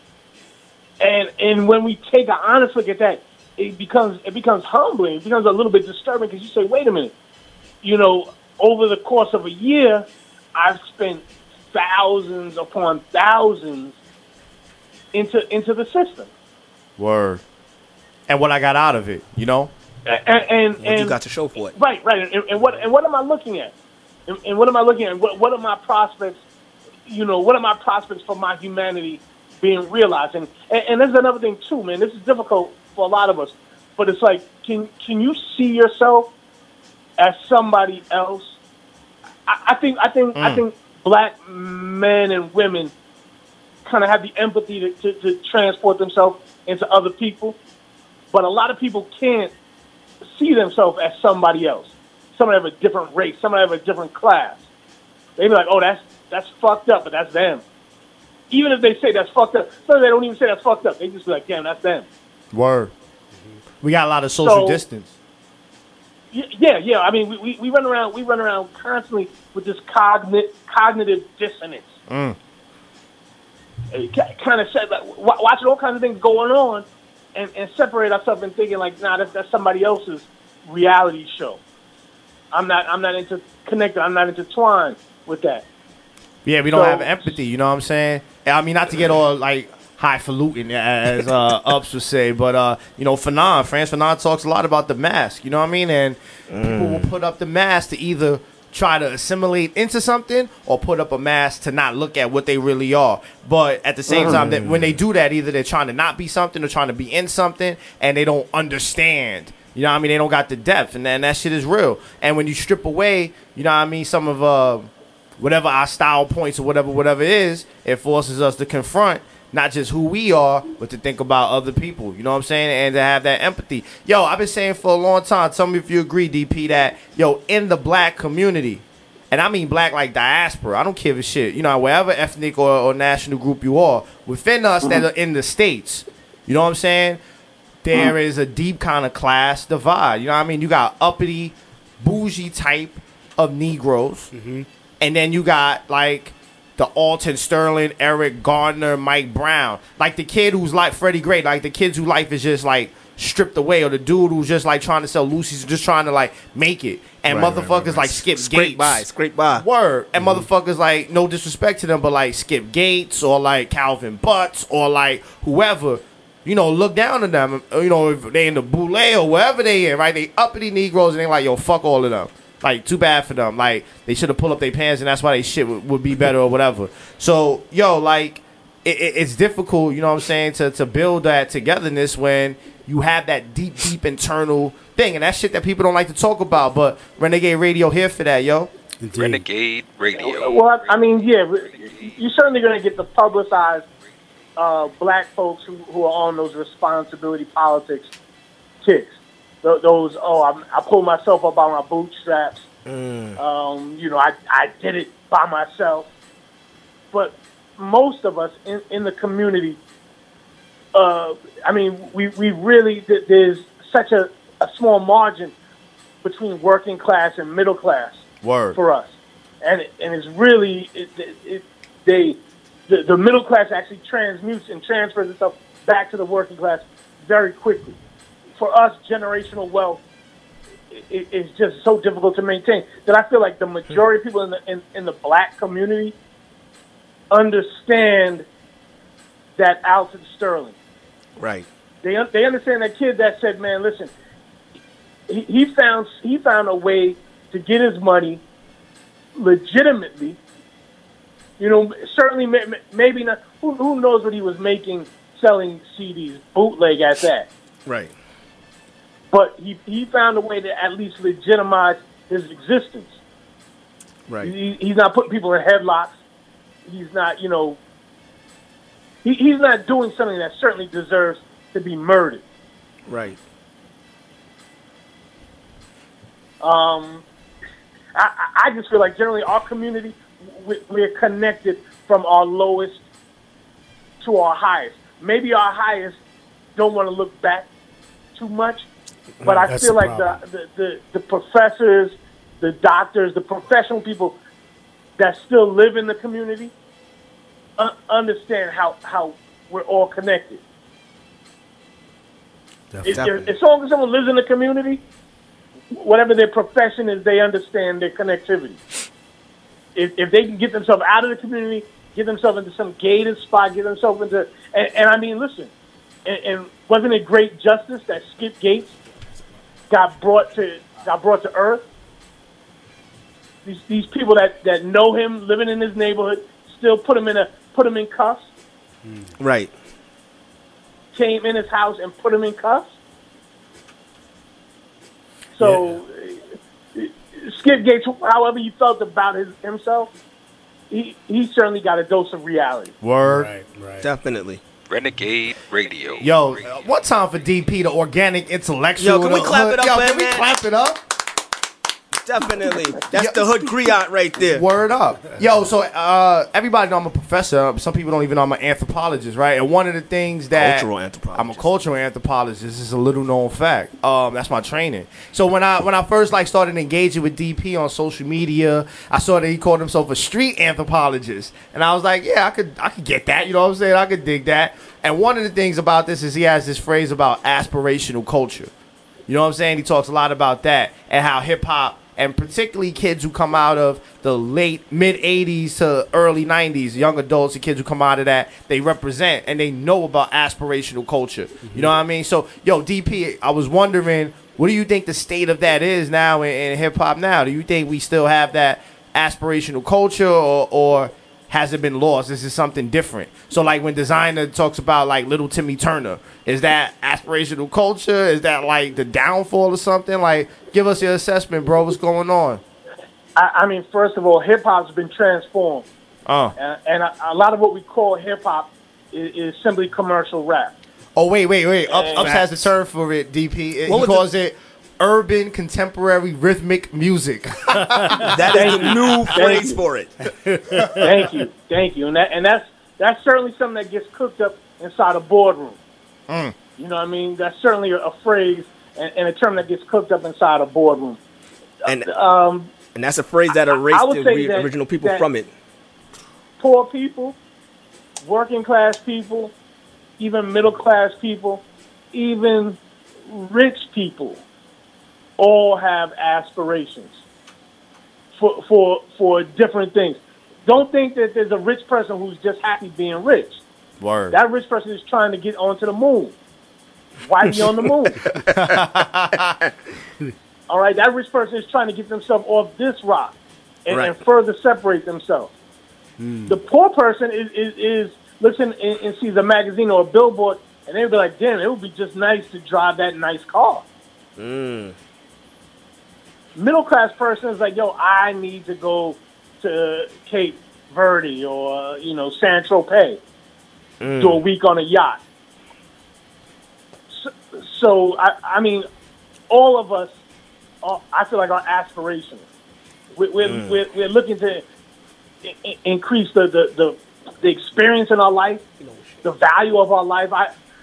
Speaker 9: And when we take an honest look at that, it becomes humbling. It becomes a little bit disturbing because you say, wait a minute, over the course of a year, I've spent thousands upon thousands into the system.
Speaker 6: Word. And what I got out of it,
Speaker 1: And what you got to show for it.
Speaker 9: Right. And what am I looking at? And what am I looking at? What are my prospects? What are my prospects for my humanity being realized? And there's another thing too, man. This is difficult for a lot of us, but it's like, can you see yourself as somebody else? I think black men and women kind of have the empathy to transport themselves into other people, but a lot of people can't see themselves as somebody else. Somebody of a different race, somebody of a different class. They be like, oh, that's fucked up, but that's them. Even if they say that's fucked up, sometimes they don't even say that's fucked up. They just be like, damn, that's them.
Speaker 6: Word. We got a lot of social distance.
Speaker 9: Yeah. I mean, we run around constantly with this cognitive dissonance. Kind of said, like, watching all kinds of things going on, and separate ourselves and thinking like, nah, that's somebody else's reality show. I'm not interconnected. I'm not intertwined with that.
Speaker 6: Yeah, we don't have empathy. You know what I'm saying? I mean, not to get all like highfalutin, as Ups would say, but Frantz Fanon talks a lot about the mask. You know what I mean? And people will put up the mask to either try to assimilate into something or put up a mask to not look at what they really are. But at the same time, that when they do that, either they're trying to not be something or trying to be in something, and they don't understand. You know what I mean? They don't got the depth, and then that shit is real. And when you strip away, you know what I mean, some of whatever our style points or whatever it is, it forces us to confront not just who we are, but to think about other people. You know what I'm saying? And to have that empathy. Yo, I've been saying for a long time, tell me if you agree, DP, that, in the black community, and I mean black like diaspora, I don't give a shit. Wherever ethnic or national group you are, within us that are in the States, you know what I'm saying? There is a deep kind of class divide. You know what I mean? You got uppity, bougie type of Negroes. Mm-hmm. And then you got, like, the Alton Sterling, Eric Gardner, Mike Brown. Like, the kid who's like Freddie Gray. Like, the kids whose life is just, like, stripped away. Or the dude who's just, like, trying to sell Lucy's, just trying to, like, make it. And motherfuckers like Skip Gates.
Speaker 1: Scrape by.
Speaker 6: Word. And motherfuckers, like, no disrespect to them, but, like, Skip Gates or, like, Calvin Butts or, like, whoever. Look down on them. If they in the boule or wherever they in, right? They uppity Negroes and they like, yo, fuck all of them. Like, too bad for them. Like, they should have pulled up their pants and that's why they shit would be better or whatever. So, yo, like, it's difficult, you know what I'm saying, to build that togetherness when you have that deep internal thing. And that's shit that people don't like to talk about. But Renegade Radio here for that, yo.
Speaker 8: Indeed. Renegade Radio.
Speaker 9: Well, I mean, yeah, you're certainly going to get the publicized black folks who are on those responsibility politics kicks. Those, I pulled myself up by my bootstraps. I did it by myself. But most of us in the community, we really, there's such a small margin between working class and middle class for us. And it's really, the middle class actually transmutes and transfers itself back to the working class very quickly. For us, generational wealth is just so difficult to maintain that I feel like the majority of people in the black community understand that Alton Sterling.
Speaker 1: Right.
Speaker 9: They understand that kid that said, man, listen, he found a way to get his money legitimately. Certainly, maybe not. Who knows what he was making selling CDs, bootleg at that.
Speaker 1: Right.
Speaker 9: But he found a way to at least legitimize his existence.
Speaker 1: Right.
Speaker 9: He's not putting people in headlocks. he's not, you know, he's not doing something that certainly deserves to be murdered.
Speaker 1: Right.
Speaker 9: I just feel like generally our community, we're connected from our lowest to our highest. Maybe our highest don't want to look back too much, but I feel like the professors, the doctors, the professional people that still live in the community understand how we're all connected. As long as someone lives in the community, whatever their profession is, they understand their connectivity. If they can get themselves out of the community, get themselves into some gated spot, get themselves into, and I mean, listen, and wasn't it great justice that Skip Gates got brought to earth? These people that know him, living in his neighborhood, still put him in cuffs.
Speaker 1: Right.
Speaker 9: Came in his house and put him in cuffs. So, Skip Gates, however you felt about himself, he certainly got a dose of reality.
Speaker 6: Word.
Speaker 5: Right.
Speaker 1: Definitely.
Speaker 8: Renegade Radio.
Speaker 6: Yo, one time for DP, the organic intellectual.
Speaker 1: Yo, can we clap it up, man?
Speaker 6: Can we clap it up?
Speaker 1: Definitely. That's the hood griot right there.
Speaker 6: Word up. Yo, so everybody know I'm a professor. Some people don't even know I'm an anthropologist, right? And one of the things that...
Speaker 1: Cultural anthropologist.
Speaker 6: I'm a cultural anthropologist. This is a little known fact. That's my training. So when I first started engaging with DP on social media, I saw that he called himself a street anthropologist. And I was like, yeah, I could get that. You know what I'm saying? I could dig that. And one of the things about this is he has this phrase about aspirational culture. You know what I'm saying? He talks a lot about that and how hip-hop, and particularly kids who come out of the mid-'80s to early 90s, young adults and kids who come out of that, they represent and they know about aspirational culture. Mm-hmm. You know what I mean? So, yo, DP, I was wondering, what do you think the state of that is now in hip-hop now? Do you think we still have that aspirational culture or has it been lost? This is something different. So, like, when Designer talks about, like, Little Timmy Turner, is that aspirational culture? Is that, like, the downfall or something? Like, give us your assessment, bro. What's going on?
Speaker 9: I mean, first of all, hip-hop's been transformed. And a lot of what we call hip-hop is simply commercial rap.
Speaker 6: Oh, wait. Ups has a term for it, DP. He calls it urban contemporary rhythmic music.
Speaker 1: That is the new phrase for it.
Speaker 9: Thank you. And that's certainly something that gets cooked up inside a boardroom. You know what I mean? That's certainly a phrase and a term that gets cooked up inside a boardroom.
Speaker 1: And that's a phrase that erased the original people from it.
Speaker 9: Poor people, working class people, even middle class people, even rich people all have aspirations for different things. Don't think that there's a rich person who's just happy being rich.
Speaker 6: Word.
Speaker 9: That rich person is trying to get onto the moon. Why be on the moon? All right, that rich person is trying to get themselves off this rock and further separate themselves. The poor person is looking and sees a magazine or a billboard, and they'll be like, damn, it would be just nice to drive that nice car. Middle class person is like, yo, I need to go to Cape Verde or San Tropez, do a week on a yacht. So I mean, all of us, I feel like are aspirational. We're looking to increase the experience in our life, the value of our life.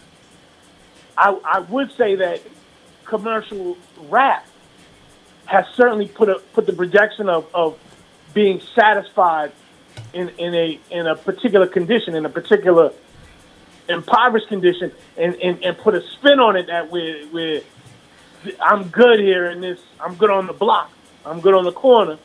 Speaker 9: I would say that commercial rap has certainly put the projection of being satisfied in a particular condition, in a particular impoverished condition, and put a spin on it that we're I'm good here in this. I'm good on the block. I'm good on the corner.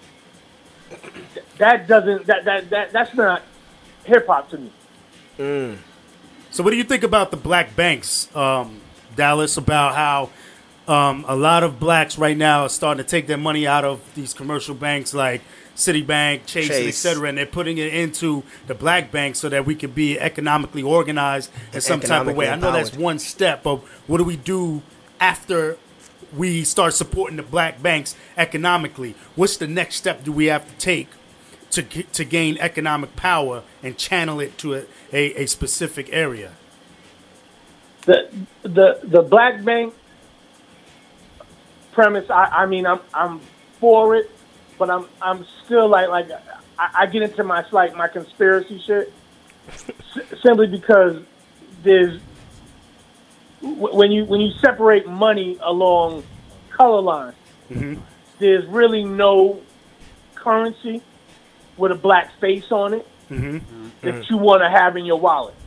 Speaker 9: That's not hip hop to me.
Speaker 5: So, what do you think about the black banks, Dallas? About how a lot of blacks right now are starting to take their money out of these commercial banks like Citibank, Chase. And et cetera, and they're putting it into the black bank so that we can be economically organized in some type of way. I know that's one step, but what do we do after we start supporting the black banks economically? What's the next step do we have to take to gain economic power and channel it to a specific area.
Speaker 9: The black bank premise, I mean, I'm for it, but I'm still like I get into my conspiracy shit simply because there's when you separate money along color lines, there's really no currency with a black face on it that you want to have in your wallet.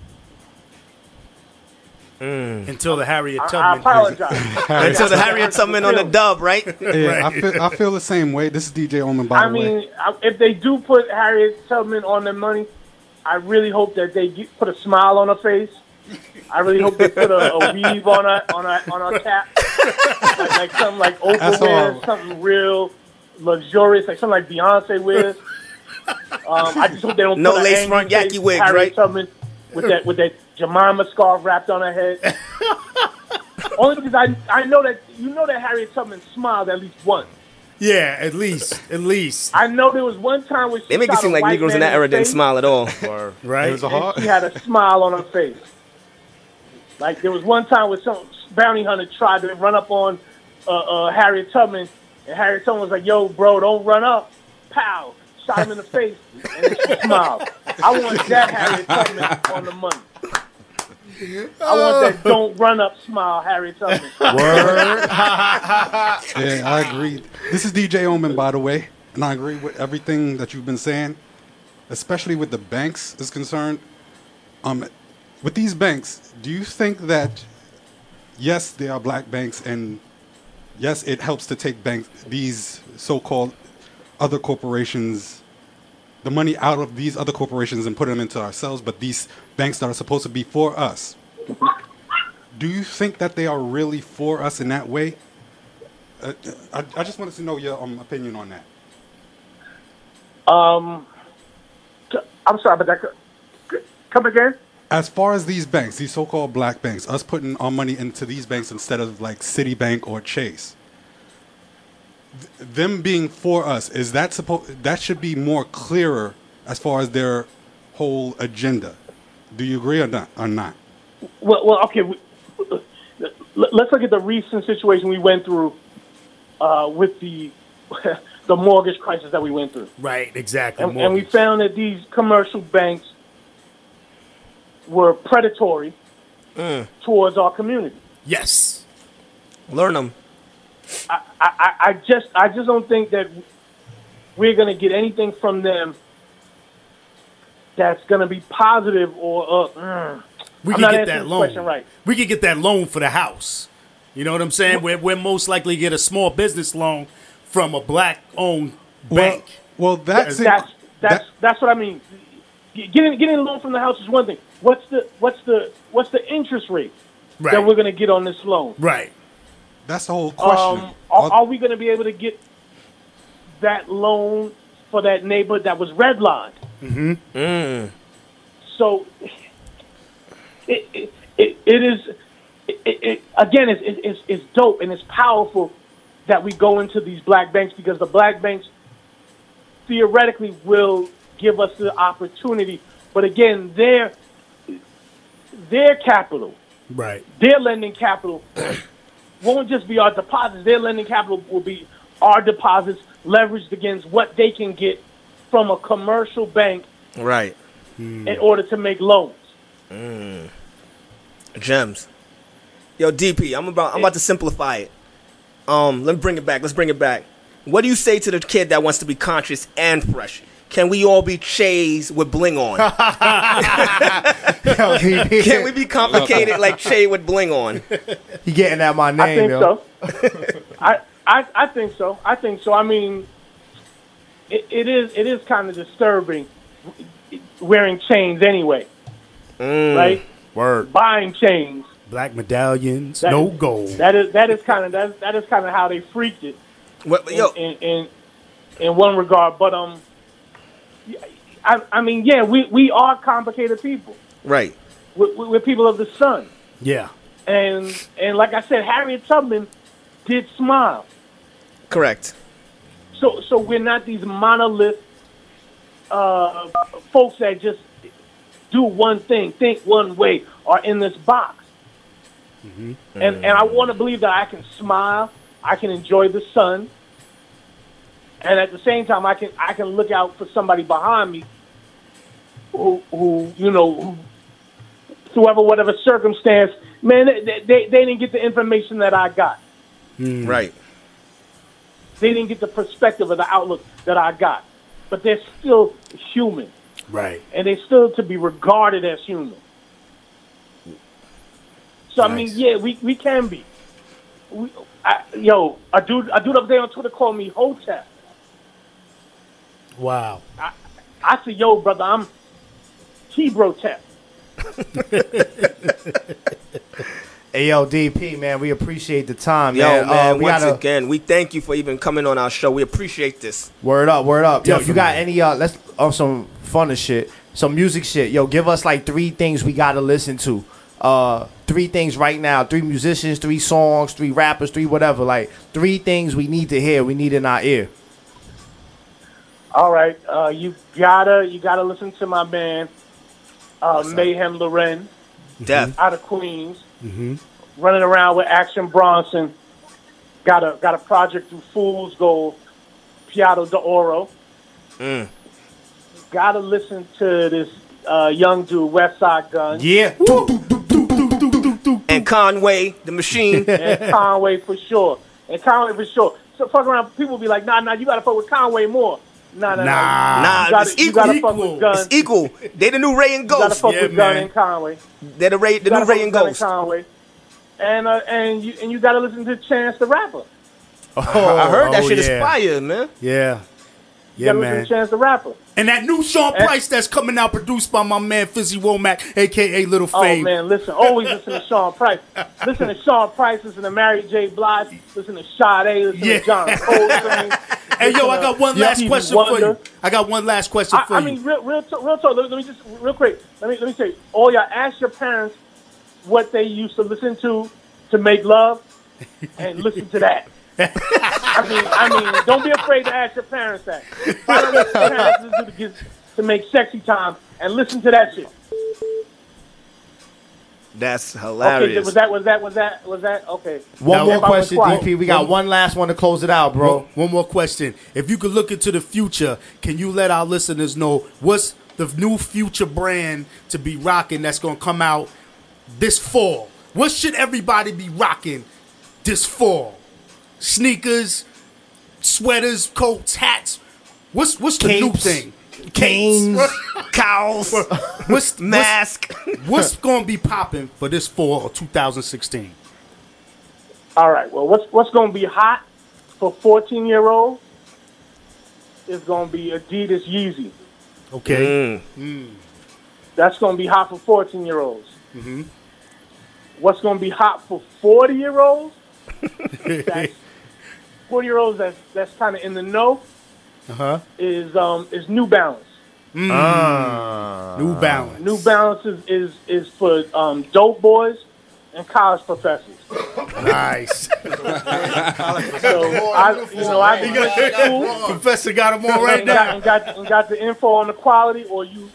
Speaker 5: Until the Harriet Tubman.
Speaker 9: I apologize.
Speaker 1: Until the Harriet Tubman on the dub, right?
Speaker 7: Yeah, right. I feel the same way. This is DJ Omen, by the way.
Speaker 9: I mean, if they do put Harriet Tubman on their money, I really hope that they put a smile on her face. I really hope they put a weave on her cap, like something like Oprah wears, something real luxurious, like something like Beyonce wears. I just hope they don't
Speaker 1: no
Speaker 9: put
Speaker 1: lace front yaki wig, right?
Speaker 9: Tubman with that Jemima scarf wrapped on her head. Only because I know that that Harriet Tubman smiled at least once.
Speaker 5: Yeah, at least.
Speaker 9: I know there was one time where she
Speaker 1: they make it seem like Negroes in that era didn't smile at all.
Speaker 5: Right?
Speaker 7: It was a heart.
Speaker 9: She had a smile on her face. Like there was one time where some bounty hunter tried to run up on Harriet Tubman, and Harriet Tubman was like, "Yo, bro, don't run up!" Pow! Shot him in the face, and then she smiled. I want that Harriet Tubman on the money. I want that "don't run up" smile, Harriet Tubman.
Speaker 7: Word. Yeah, I agree. This is DJ Omen, by the way, and I agree with everything that you've been saying, especially with the banks is concerned. With these banks, do you think that yes, they are black banks, and yes, it helps to take these so-called other corporations, the money out of these other corporations and put them into ourselves, but these banks that are supposed to be for us, do you think that they are really for us in that way? I just wanted to know your opinion on that.
Speaker 9: I'm sorry, but that come again?
Speaker 7: As far as these banks, these so-called black banks, us putting our money into these banks instead of like Citibank or Chase, them being for us, is that that should be more clearer as far as their whole agenda? Do you agree or not?
Speaker 9: Well, okay. Let's look at the recent situation we went through with the mortgage crisis that we went through.
Speaker 5: Right, exactly.
Speaker 9: And we found that these commercial banks were predatory towards our community.
Speaker 5: Yes.
Speaker 1: Learn them.
Speaker 9: I just don't think that we're going to get anything from them that's going to be positive or
Speaker 5: we
Speaker 9: I'm
Speaker 5: can
Speaker 9: not
Speaker 5: get
Speaker 9: answering
Speaker 5: that
Speaker 9: this
Speaker 5: loan.
Speaker 9: question right.
Speaker 5: We can get that loan for the house. You know what I'm saying? We're most likely to get a small business loan from a black-owned bank.
Speaker 7: Well, that's
Speaker 9: what I mean. Getting a loan from the house is one thing. What's the interest rate that we're going to get on this loan?
Speaker 5: Right.
Speaker 7: That's the whole question.
Speaker 9: Are we going to be able to get that loan for that neighborhood that was redlined? So it is again it's dope and it's powerful that we go into these black banks because the black banks theoretically will give us the opportunity, but again their capital,
Speaker 5: right?
Speaker 9: Their lending capital won't just be our deposits. Their lending capital will be our deposits leveraged against what they can get from a commercial bank,
Speaker 1: right?
Speaker 9: In order to make loans.
Speaker 1: Gems. Yo, DP, I'm about to simplify it. Let me bring it back. Let's bring it back. What do you say to the kid that wants to be conscious and fresh? Can we all be Chays with bling on? Can we be complicated like Che with bling on?
Speaker 6: He getting at my name,
Speaker 9: I think
Speaker 6: yo.
Speaker 9: so. I think so. I think so. I mean, it is kind of disturbing wearing chains anyway, right?
Speaker 6: Word.
Speaker 9: Buying chains,
Speaker 5: black medallions, no gold.
Speaker 9: That is kind of how they freaked it. In one regard, but I mean, yeah, we are complicated people,
Speaker 1: right?
Speaker 9: We're people of the sun.
Speaker 5: Yeah.
Speaker 9: And like I said, Harriet Tubman did smile.
Speaker 1: Correct.
Speaker 9: So we're not these monolith folks that just do one thing, think one way, are in this box.
Speaker 5: Mm-hmm.
Speaker 9: And I want to believe that I can smile, I can enjoy the sun, and at the same time I can look out for somebody behind me who whatever circumstance, man, they didn't get the information that I got.
Speaker 1: Right.
Speaker 9: They didn't get the perspective or the outlook that I got. But they're still human.
Speaker 5: Right.
Speaker 9: And they're still to be regarded as human. So, I mean, yeah, we can be. A dude up there on Twitter called me Hotep.
Speaker 5: Wow.
Speaker 9: I said, yo, brother, I'm T-Bro-Tep.
Speaker 6: Hey, yo, DP, man, we appreciate the time,
Speaker 1: Yo,
Speaker 6: man.
Speaker 1: once again, we thank you for even coming on our show. We appreciate this.
Speaker 6: Word up. Yo,
Speaker 5: Definitely.
Speaker 6: you got any, let's, some fun shit, some music shit. Yo, give us like 3 things we got to listen to. 3 things right now, 3 musicians, 3 songs, 3 rappers, 3 whatever. Like 3 things we need to hear, we need in our ear.
Speaker 9: All right. You gotta listen to my man, Mayhem Loren.
Speaker 1: Death.
Speaker 9: Out of Queens. Mm-hmm. Running around with Action Bronson. Got a project through Fool's Gold, Piatto d'Oro. Gotta listen to this young dude, Westside Gun.
Speaker 6: Yeah.
Speaker 1: And Conway, the machine.
Speaker 9: And Conway for sure. So fuck around, people be like, nah, you gotta fuck with Conway more. Nah.
Speaker 1: It's
Speaker 9: You
Speaker 1: equal.
Speaker 9: gotta fuck with Gun.
Speaker 1: It's equal. They the new Ray and
Speaker 9: You gotta
Speaker 1: Ghost.
Speaker 9: fuck with Gun and Conway.
Speaker 1: They're the new Ray and Ghost.
Speaker 9: Conway. And you gotta listen to Chance the Rapper.
Speaker 1: I heard that shit is
Speaker 5: yeah.
Speaker 1: fire, man.
Speaker 5: Yeah.
Speaker 9: You
Speaker 5: Yeah,
Speaker 9: gotta listen
Speaker 5: man.
Speaker 9: to Chance the Rapper.
Speaker 5: And that new Sean Price that's coming out, produced by my man Fizzy Womack, a.k.a. Little
Speaker 9: Oh,
Speaker 5: Fame.
Speaker 9: man, listen. Always listen to Sean Price. Listen to Sean Price. Listen to Mary J. Blige. Listen to Sade. Listen to John Coltrane.
Speaker 5: Hey, yo, I got one last
Speaker 9: Stevie
Speaker 5: question for
Speaker 9: Wonder.
Speaker 5: you. I got one last question for
Speaker 9: I
Speaker 5: you.
Speaker 9: mean, real talk. Let me just, real quick. Let me say, all y'all ask your parents what they used to listen to make love, and listen to that. I mean, don't be afraid to ask your parents that. Find out what your parents listen to make sexy time, and listen to that shit.
Speaker 1: That's
Speaker 9: Okay,
Speaker 1: hilarious.
Speaker 9: was that okay?
Speaker 6: One more
Speaker 9: Everybody
Speaker 6: question,
Speaker 9: was quiet.
Speaker 6: DP. We got one last one to close it out, bro.
Speaker 5: One more question. If you could look into the future, can you let our listeners know what's the new future brand to be rocking that's going to come out this fall? What should everybody be rocking this fall? Sneakers, sweaters, coats, hats. What's the new
Speaker 6: Capes,
Speaker 5: thing?
Speaker 6: canes,
Speaker 1: cows,
Speaker 6: mask.
Speaker 5: What's going to be popping for this fall of 2016?
Speaker 9: All right. Well, what's going to be hot for 14-year-olds is going to be Adidas Yeezy.
Speaker 5: Okay.
Speaker 9: That's going to be hot for 14-year-olds.
Speaker 5: Mm-hmm.
Speaker 9: What's going to be hot for 40-year-olds? 40-year-olds that's kind of in the know. Is New Balance.
Speaker 5: New Balance.
Speaker 9: New Balance is for dope boys and college professors.
Speaker 5: Nice.
Speaker 9: So I went to school.
Speaker 5: Professor got them all right now.
Speaker 9: And got the info on the quality, or you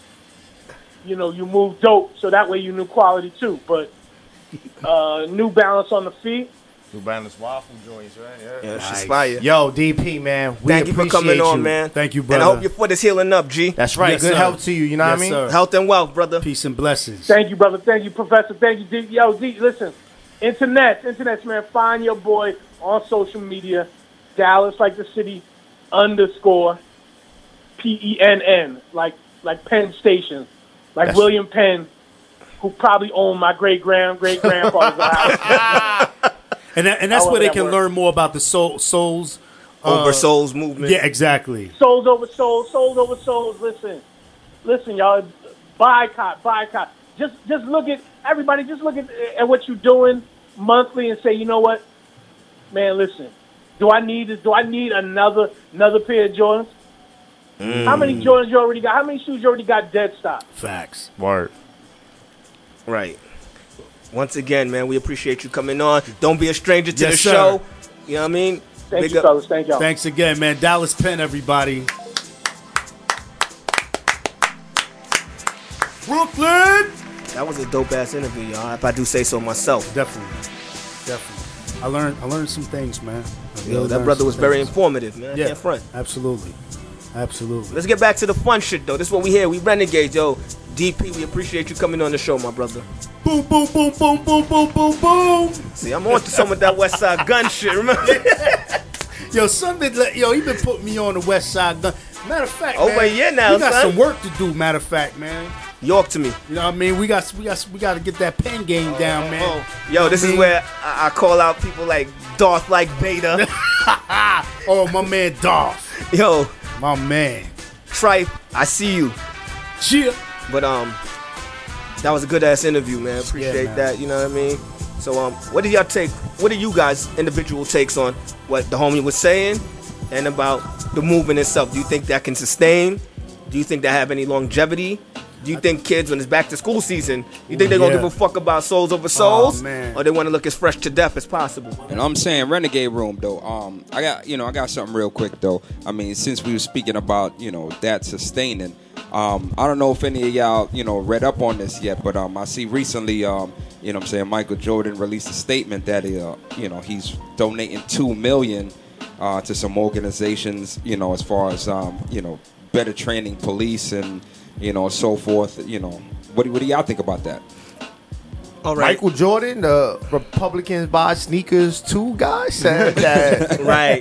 Speaker 9: move dope, so that way you knew quality too. But New Balance on the feet.
Speaker 6: New Balance waffle joints, right?
Speaker 1: Yeah, she's fire.
Speaker 6: Yo, DP, man, we
Speaker 1: Thank you for
Speaker 6: appreciate
Speaker 1: coming on,
Speaker 6: you.
Speaker 1: man.
Speaker 5: Thank you,
Speaker 1: And
Speaker 5: brother.
Speaker 1: I hope your foot is healing up, G.
Speaker 6: That's right.
Speaker 5: Yes,
Speaker 6: Good
Speaker 5: sir.
Speaker 6: health to you. You know what I mean?
Speaker 5: sir.
Speaker 1: Health and wealth, brother.
Speaker 5: Peace and blessings.
Speaker 9: Thank you, brother. Thank you, Professor. Thank you, D. Yo, D. Listen, internets, man. Find your boy on social media. Dallas, like the city, _ PENN, like Penn Station, like William Penn, who probably owned my great grandfather's house.
Speaker 5: And that's
Speaker 9: However
Speaker 5: where they
Speaker 9: that
Speaker 5: can
Speaker 9: works.
Speaker 5: learn more about the souls.
Speaker 1: Over Souls movement.
Speaker 5: Yeah, exactly.
Speaker 9: Souls over souls, souls over souls. Listen, y'all. Boycott. Just look at everybody. Just look at what you're doing monthly and say, you know what, man. Listen, do I need another pair of Jordans? How many Jordans you already got? How many shoes you already got dead stock?
Speaker 5: Facts.
Speaker 6: Word.
Speaker 1: Right. Once again, man, we appreciate you coming on. Don't be a stranger to
Speaker 5: Yes,
Speaker 1: the
Speaker 5: sir.
Speaker 1: show. You know what I mean?
Speaker 9: Thank
Speaker 1: Big
Speaker 9: you,
Speaker 1: up.
Speaker 9: fellas. Thank y'all.
Speaker 5: Thanks again, man. Dallas Penn, everybody. Brooklyn.
Speaker 1: That was a dope ass interview, y'all. If I do say so myself.
Speaker 5: Definitely. I learned some things, man.
Speaker 1: That brother was very informative, man. I can't front.
Speaker 5: Absolutely.
Speaker 1: Let's get back to the fun shit, though. This is what we here. We renegades, yo. DP, we appreciate you coming on the show, my brother.
Speaker 5: Boom, boom, boom, boom, boom, boom, boom, boom.
Speaker 1: See, I'm on to some of that West Side Gun shit, remember?
Speaker 5: Yo, he been putting me on the West Side Gun. Matter of fact,
Speaker 1: over a year now,
Speaker 5: we got
Speaker 1: son.
Speaker 5: some work to do. Matter of fact, man.
Speaker 1: York to me.
Speaker 5: You know what I mean? We got to get that pen game down, man.
Speaker 1: Yo, this is where I call out people like Darth, like Beta.
Speaker 5: Oh, my man Darth.
Speaker 1: Yo,
Speaker 5: my man.
Speaker 1: Tripe, I see you.
Speaker 5: Cheer.
Speaker 1: But that was a good ass interview, man. Appreciate that. You know what I mean? So what do y'all take? What are you guys' individual takes on what the homie was saying and about the movement itself? Do you think that can sustain? Do you think that have any longevity? Do you think kids, when it's back to school season, you think they're gonna give a fuck about souls over souls, or they want to look as fresh to death as possible?
Speaker 4: And I'm saying Renegade Room though. I got something real quick though. I mean, since we were speaking about that sustaining, I don't know if any of y'all read up on this yet, but I see recently Michael Jordan released a statement that he's donating $2 million to some organizations as far as better training police and so forth. What do y'all think about that?
Speaker 1: All right.
Speaker 6: Michael Jordan, the Republicans buy sneakers too guy, said that.
Speaker 1: Right.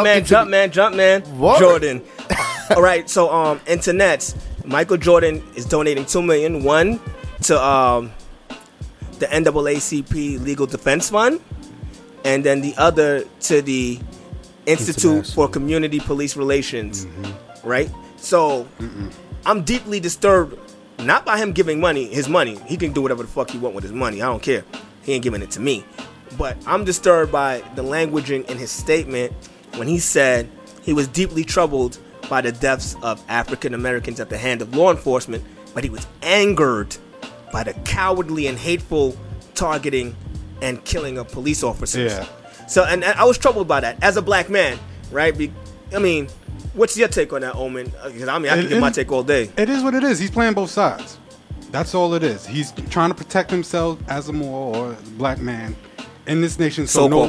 Speaker 1: Jumpman.
Speaker 6: What?
Speaker 1: Jordan. All right. So internets, Michael Jordan is donating $2 million. One to the NAACP Legal Defense Fund, and then the other to the Institute for Community Police Relations. Right. So I'm deeply disturbed, not by him giving his money. He can do whatever the fuck he want with his money. I don't care. He ain't giving it to me. But I'm disturbed by the languaging in his statement when he said he was deeply troubled by the deaths of African Americans at the hand of law enforcement, but he was angered by the cowardly and hateful targeting and killing of police officers.
Speaker 7: Yeah.
Speaker 1: So, and I was troubled by that as a black man, right? What's your take on that, Omen? Because I can give my take all day.
Speaker 7: It is what it is. He's playing both sides. That's all it is. He's trying to protect himself as a Moor or black man in this nation. So no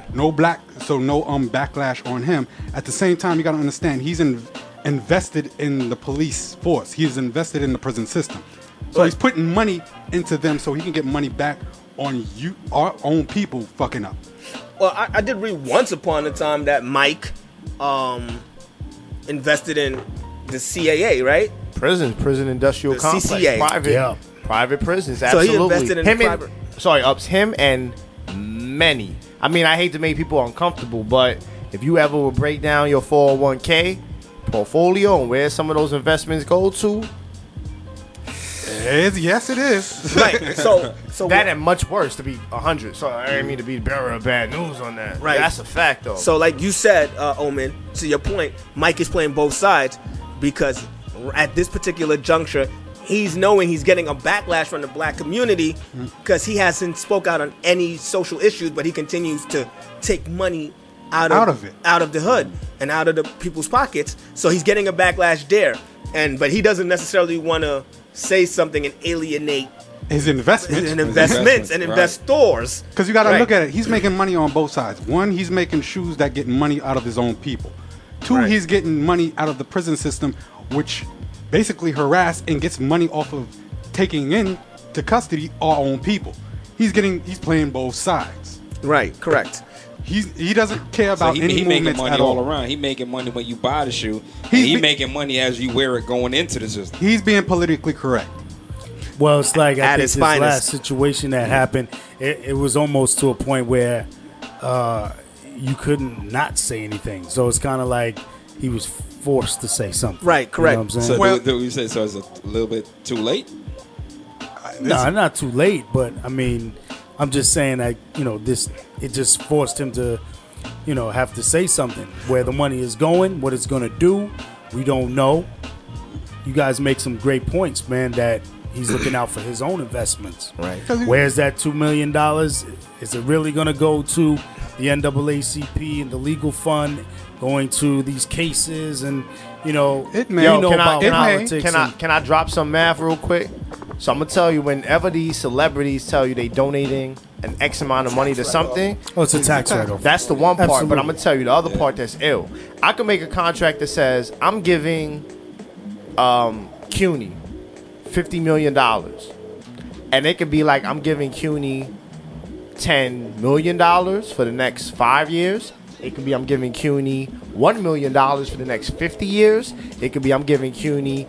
Speaker 7: backlash on him. At the same time, you got to understand he's invested in the police force. He's invested in the prison system. So he's putting money into them so he can get money back on our own people fucking up.
Speaker 1: Well, I did read once upon a time that Mike invested in the CAA, right?
Speaker 6: Prison industrial
Speaker 1: the
Speaker 6: complex.
Speaker 1: CCA.
Speaker 6: Private prisons, absolutely.
Speaker 1: So he invested in private.
Speaker 6: Him and many. I mean, I hate to make people uncomfortable, but if you ever would break down your 401k portfolio and where some of those investments go to,
Speaker 7: yes, it is.
Speaker 1: Right. So
Speaker 6: that and much worse to be 100. So I didn't mean to be the bearer of bad news on that.
Speaker 1: Right.
Speaker 6: That's a fact, though.
Speaker 1: So like you said, Omen, to your point, Mike is playing both sides because at this particular juncture, he's knowing he's getting a backlash from the black community because he hasn't spoke out on any social issues, but he continues to take money out of the hood and out of the people's pockets. So he's getting a backlash there, but he doesn't necessarily want to say something and alienate
Speaker 7: his investments
Speaker 1: and investors.
Speaker 7: Because you got to look at it. He's making money on both sides. One, he's making shoes that get money out of his own people. Two, he's getting money out of the prison system, which basically harass and gets money off of taking into custody our own people. He's playing both sides.
Speaker 1: Right, correct.
Speaker 7: He doesn't care about any movements
Speaker 4: making money
Speaker 7: at
Speaker 4: all around. He making money when you buy the shoe. He's making money as you wear it going into the system.
Speaker 7: He's being politically correct.
Speaker 5: Well, it's like I think this
Speaker 1: finest.
Speaker 5: last situation that happened, it was almost to a point where you couldn't not say anything. So it's kind of like he was forced to say something.
Speaker 1: Right, correct.
Speaker 5: You know what I'm saying?
Speaker 4: So do you say so? Is it a little bit too late?
Speaker 5: No, not too late, but I mean, I'm just saying that it just forced him to, have to say something. Where the money is going, what it's going to do, we don't know. You guys make some great points, man. That he's looking out for his own investments.
Speaker 1: Right.
Speaker 5: Where's that $2 million? Is it really going to go to the NAACP and the legal fund, going to these cases and
Speaker 6: it may. Can I drop some math real quick? So I'm gonna tell you, whenever these celebrities tell you they donating an X amount of money to something,
Speaker 5: it's a tax write-off.
Speaker 6: That's the one part.
Speaker 5: Absolutely.
Speaker 6: But I'm gonna tell you the other part that's ill. I can make a contract that says I'm giving CUNY $50 million, and it could be like I'm giving CUNY $10 million for the next 5 years. It could be I'm giving CUNY $1 million for the next 50 years. It could be I'm giving CUNY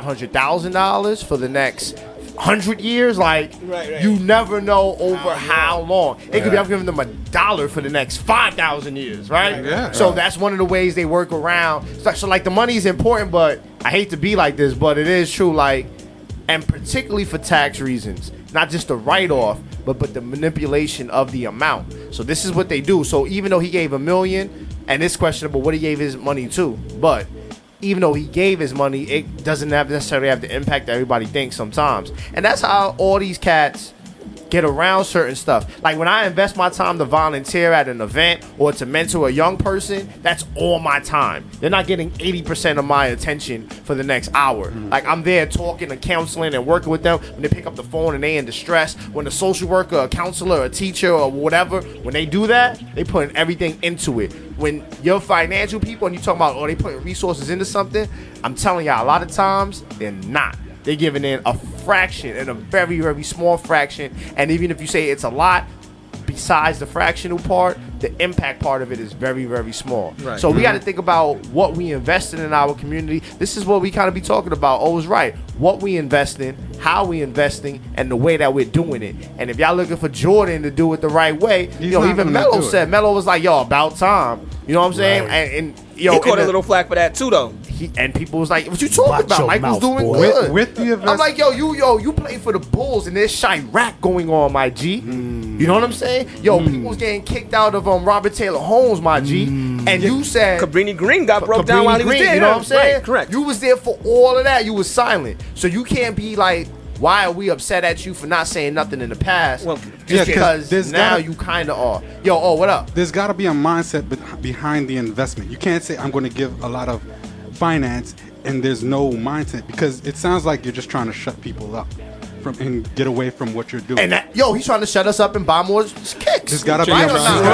Speaker 6: $500,000 for the next 100 years. Like, you never know over how long. It could be I'm giving them $1 for the next 5,000 years, right?
Speaker 7: Yeah.
Speaker 6: So that's one of the ways they work around. So like, the money is important, but I hate to be like this, but it is true. Like, and particularly for tax reasons, not just the write-off, but the manipulation of the amount. So this is what they do. So even though he gave $1 million, and it's questionable what he gave his money to, but even though he gave his money, it doesn't necessarily have the impact that everybody thinks sometimes. And that's how all these cats get around certain stuff. Like, when I invest my time to volunteer at an event or to mentor a young person, that's all my time. They're not getting 80% of my attention for the next hour. Like, I'm there talking and counseling and working with them when they pick up the phone and they in distress. When a social worker, a counselor, a teacher, or whatever, when they do that, they put everything into it. When you're financial people and you talk about, they putting resources into something, I'm telling y'all, a lot of times, they're not. They're giving in a fraction, and a very, very small fraction. And even if you say it's a lot, besides the fractional part, the impact part of it is very, very small. Right. So we got to think about what we invested in our community. This is what we kind of be talking about. Always right. What we invest in, how we investing, and the way that we're doing it. And if y'all looking for Jordan to do it the right way, even Melo said, Melo was like, about time. You know what I'm saying?
Speaker 1: Right.
Speaker 6: And
Speaker 1: he caught a little flack for that too, though.
Speaker 6: And people was like, what you talking about? Michael's doing good.
Speaker 7: With the
Speaker 6: I'm like, you play for the Bulls and there's Chirac going on, my G. You know what I'm saying? People was getting kicked out of Robert Taylor Holmes, my G. And you said
Speaker 1: Cabrini Green got broke down while he was there.
Speaker 6: You know what I'm saying?
Speaker 1: Right, correct.
Speaker 6: You was there for all of that. You was silent. So you can't be like, why are we upset at you for not saying nothing in the past?
Speaker 1: Well,
Speaker 6: just because now you kind of are. What up?
Speaker 7: There's got to be a mindset behind the investment. You can't say I'm going to give a lot of finance and there's no mindset, because it sounds like you're just trying to shut people up and get away from what you're doing.
Speaker 6: And he's trying to shut us up and buy more kicks.
Speaker 7: There's got to be a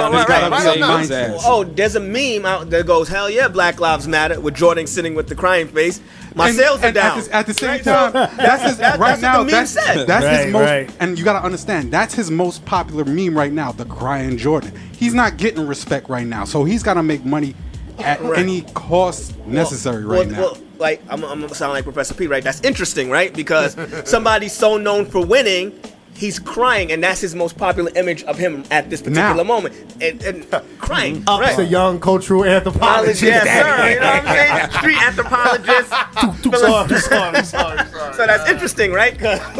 Speaker 7: mindset.
Speaker 1: Oh, there's a meme out that goes, hell yeah, Black Lives Matter, with Jordan sitting with the crying face. My sales are down.
Speaker 7: At the same time, that's his, right now. That's his most,
Speaker 5: right.
Speaker 7: And you got to understand, that's his most popular meme right now, the crying Jordan. He's not getting respect right now, so he's got to make money at any cost necessary now.
Speaker 1: Well, like, I'm going to sound like Professor P, right? That's interesting, right? Because somebody's so known for winning, he's crying, and that's his most popular image of him at this particular moment. And crying.
Speaker 6: Right. The young cultural anthropologist.
Speaker 1: Yes, sir. You know what I'm saying? Street anthropologist.
Speaker 6: Sorry.
Speaker 1: So that's interesting, right?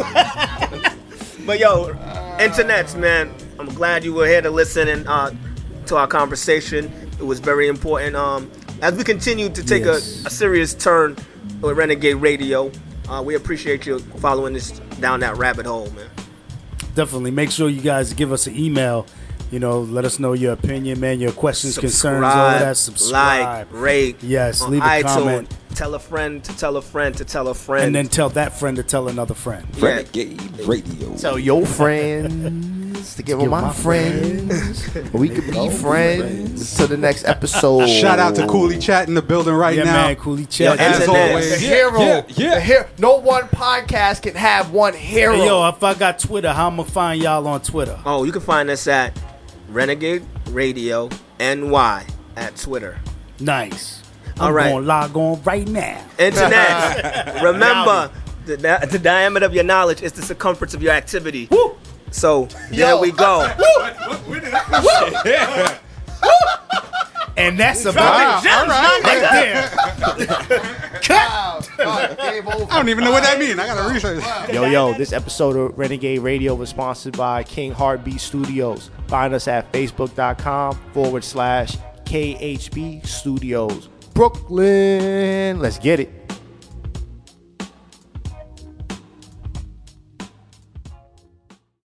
Speaker 1: But internets, man, I'm glad you were here to listen and to our conversation. It was very important. As we continue to take a serious turn with Renegade Radio, we appreciate you following us down that rabbit hole, man.
Speaker 5: Definitely. Make sure you guys give us an email. Let us know your opinion, man, your questions, concerns, all of that. Subscribe.
Speaker 1: Like, rate.
Speaker 5: Yes, leave a
Speaker 1: iTunes,
Speaker 5: comment.
Speaker 1: Tell a friend to tell a friend to tell a friend.
Speaker 5: And then tell that friend to tell another friend.
Speaker 4: Renegade Radio.
Speaker 6: Tell your friends to give them my friends. We could be friends till the next episode.
Speaker 7: Shout out to Cooley Chat in the building right now.
Speaker 5: Man, Cooley Chat.
Speaker 7: As always.
Speaker 6: The hero. No one podcast can have one hero.
Speaker 5: Hey, if I got Twitter, how I'm going to find y'all on Twitter?
Speaker 1: Oh, you can find us at Renegade Radio NY at Twitter.
Speaker 5: Nice.
Speaker 1: All right.
Speaker 5: I'm going to log on right now.
Speaker 1: Internet. Remember, the diameter of your knowledge is the circumference of your activity.
Speaker 5: Woo!
Speaker 1: So, there we go.
Speaker 5: And that's about it.
Speaker 6: Right there.
Speaker 7: Cut. I don't even know what that means. I got to research.
Speaker 6: Yo, this episode of Renegade Radio was sponsored by King Heartbeat Studios. Find us at facebook.com/KHB Studios. Brooklyn. Let's get it.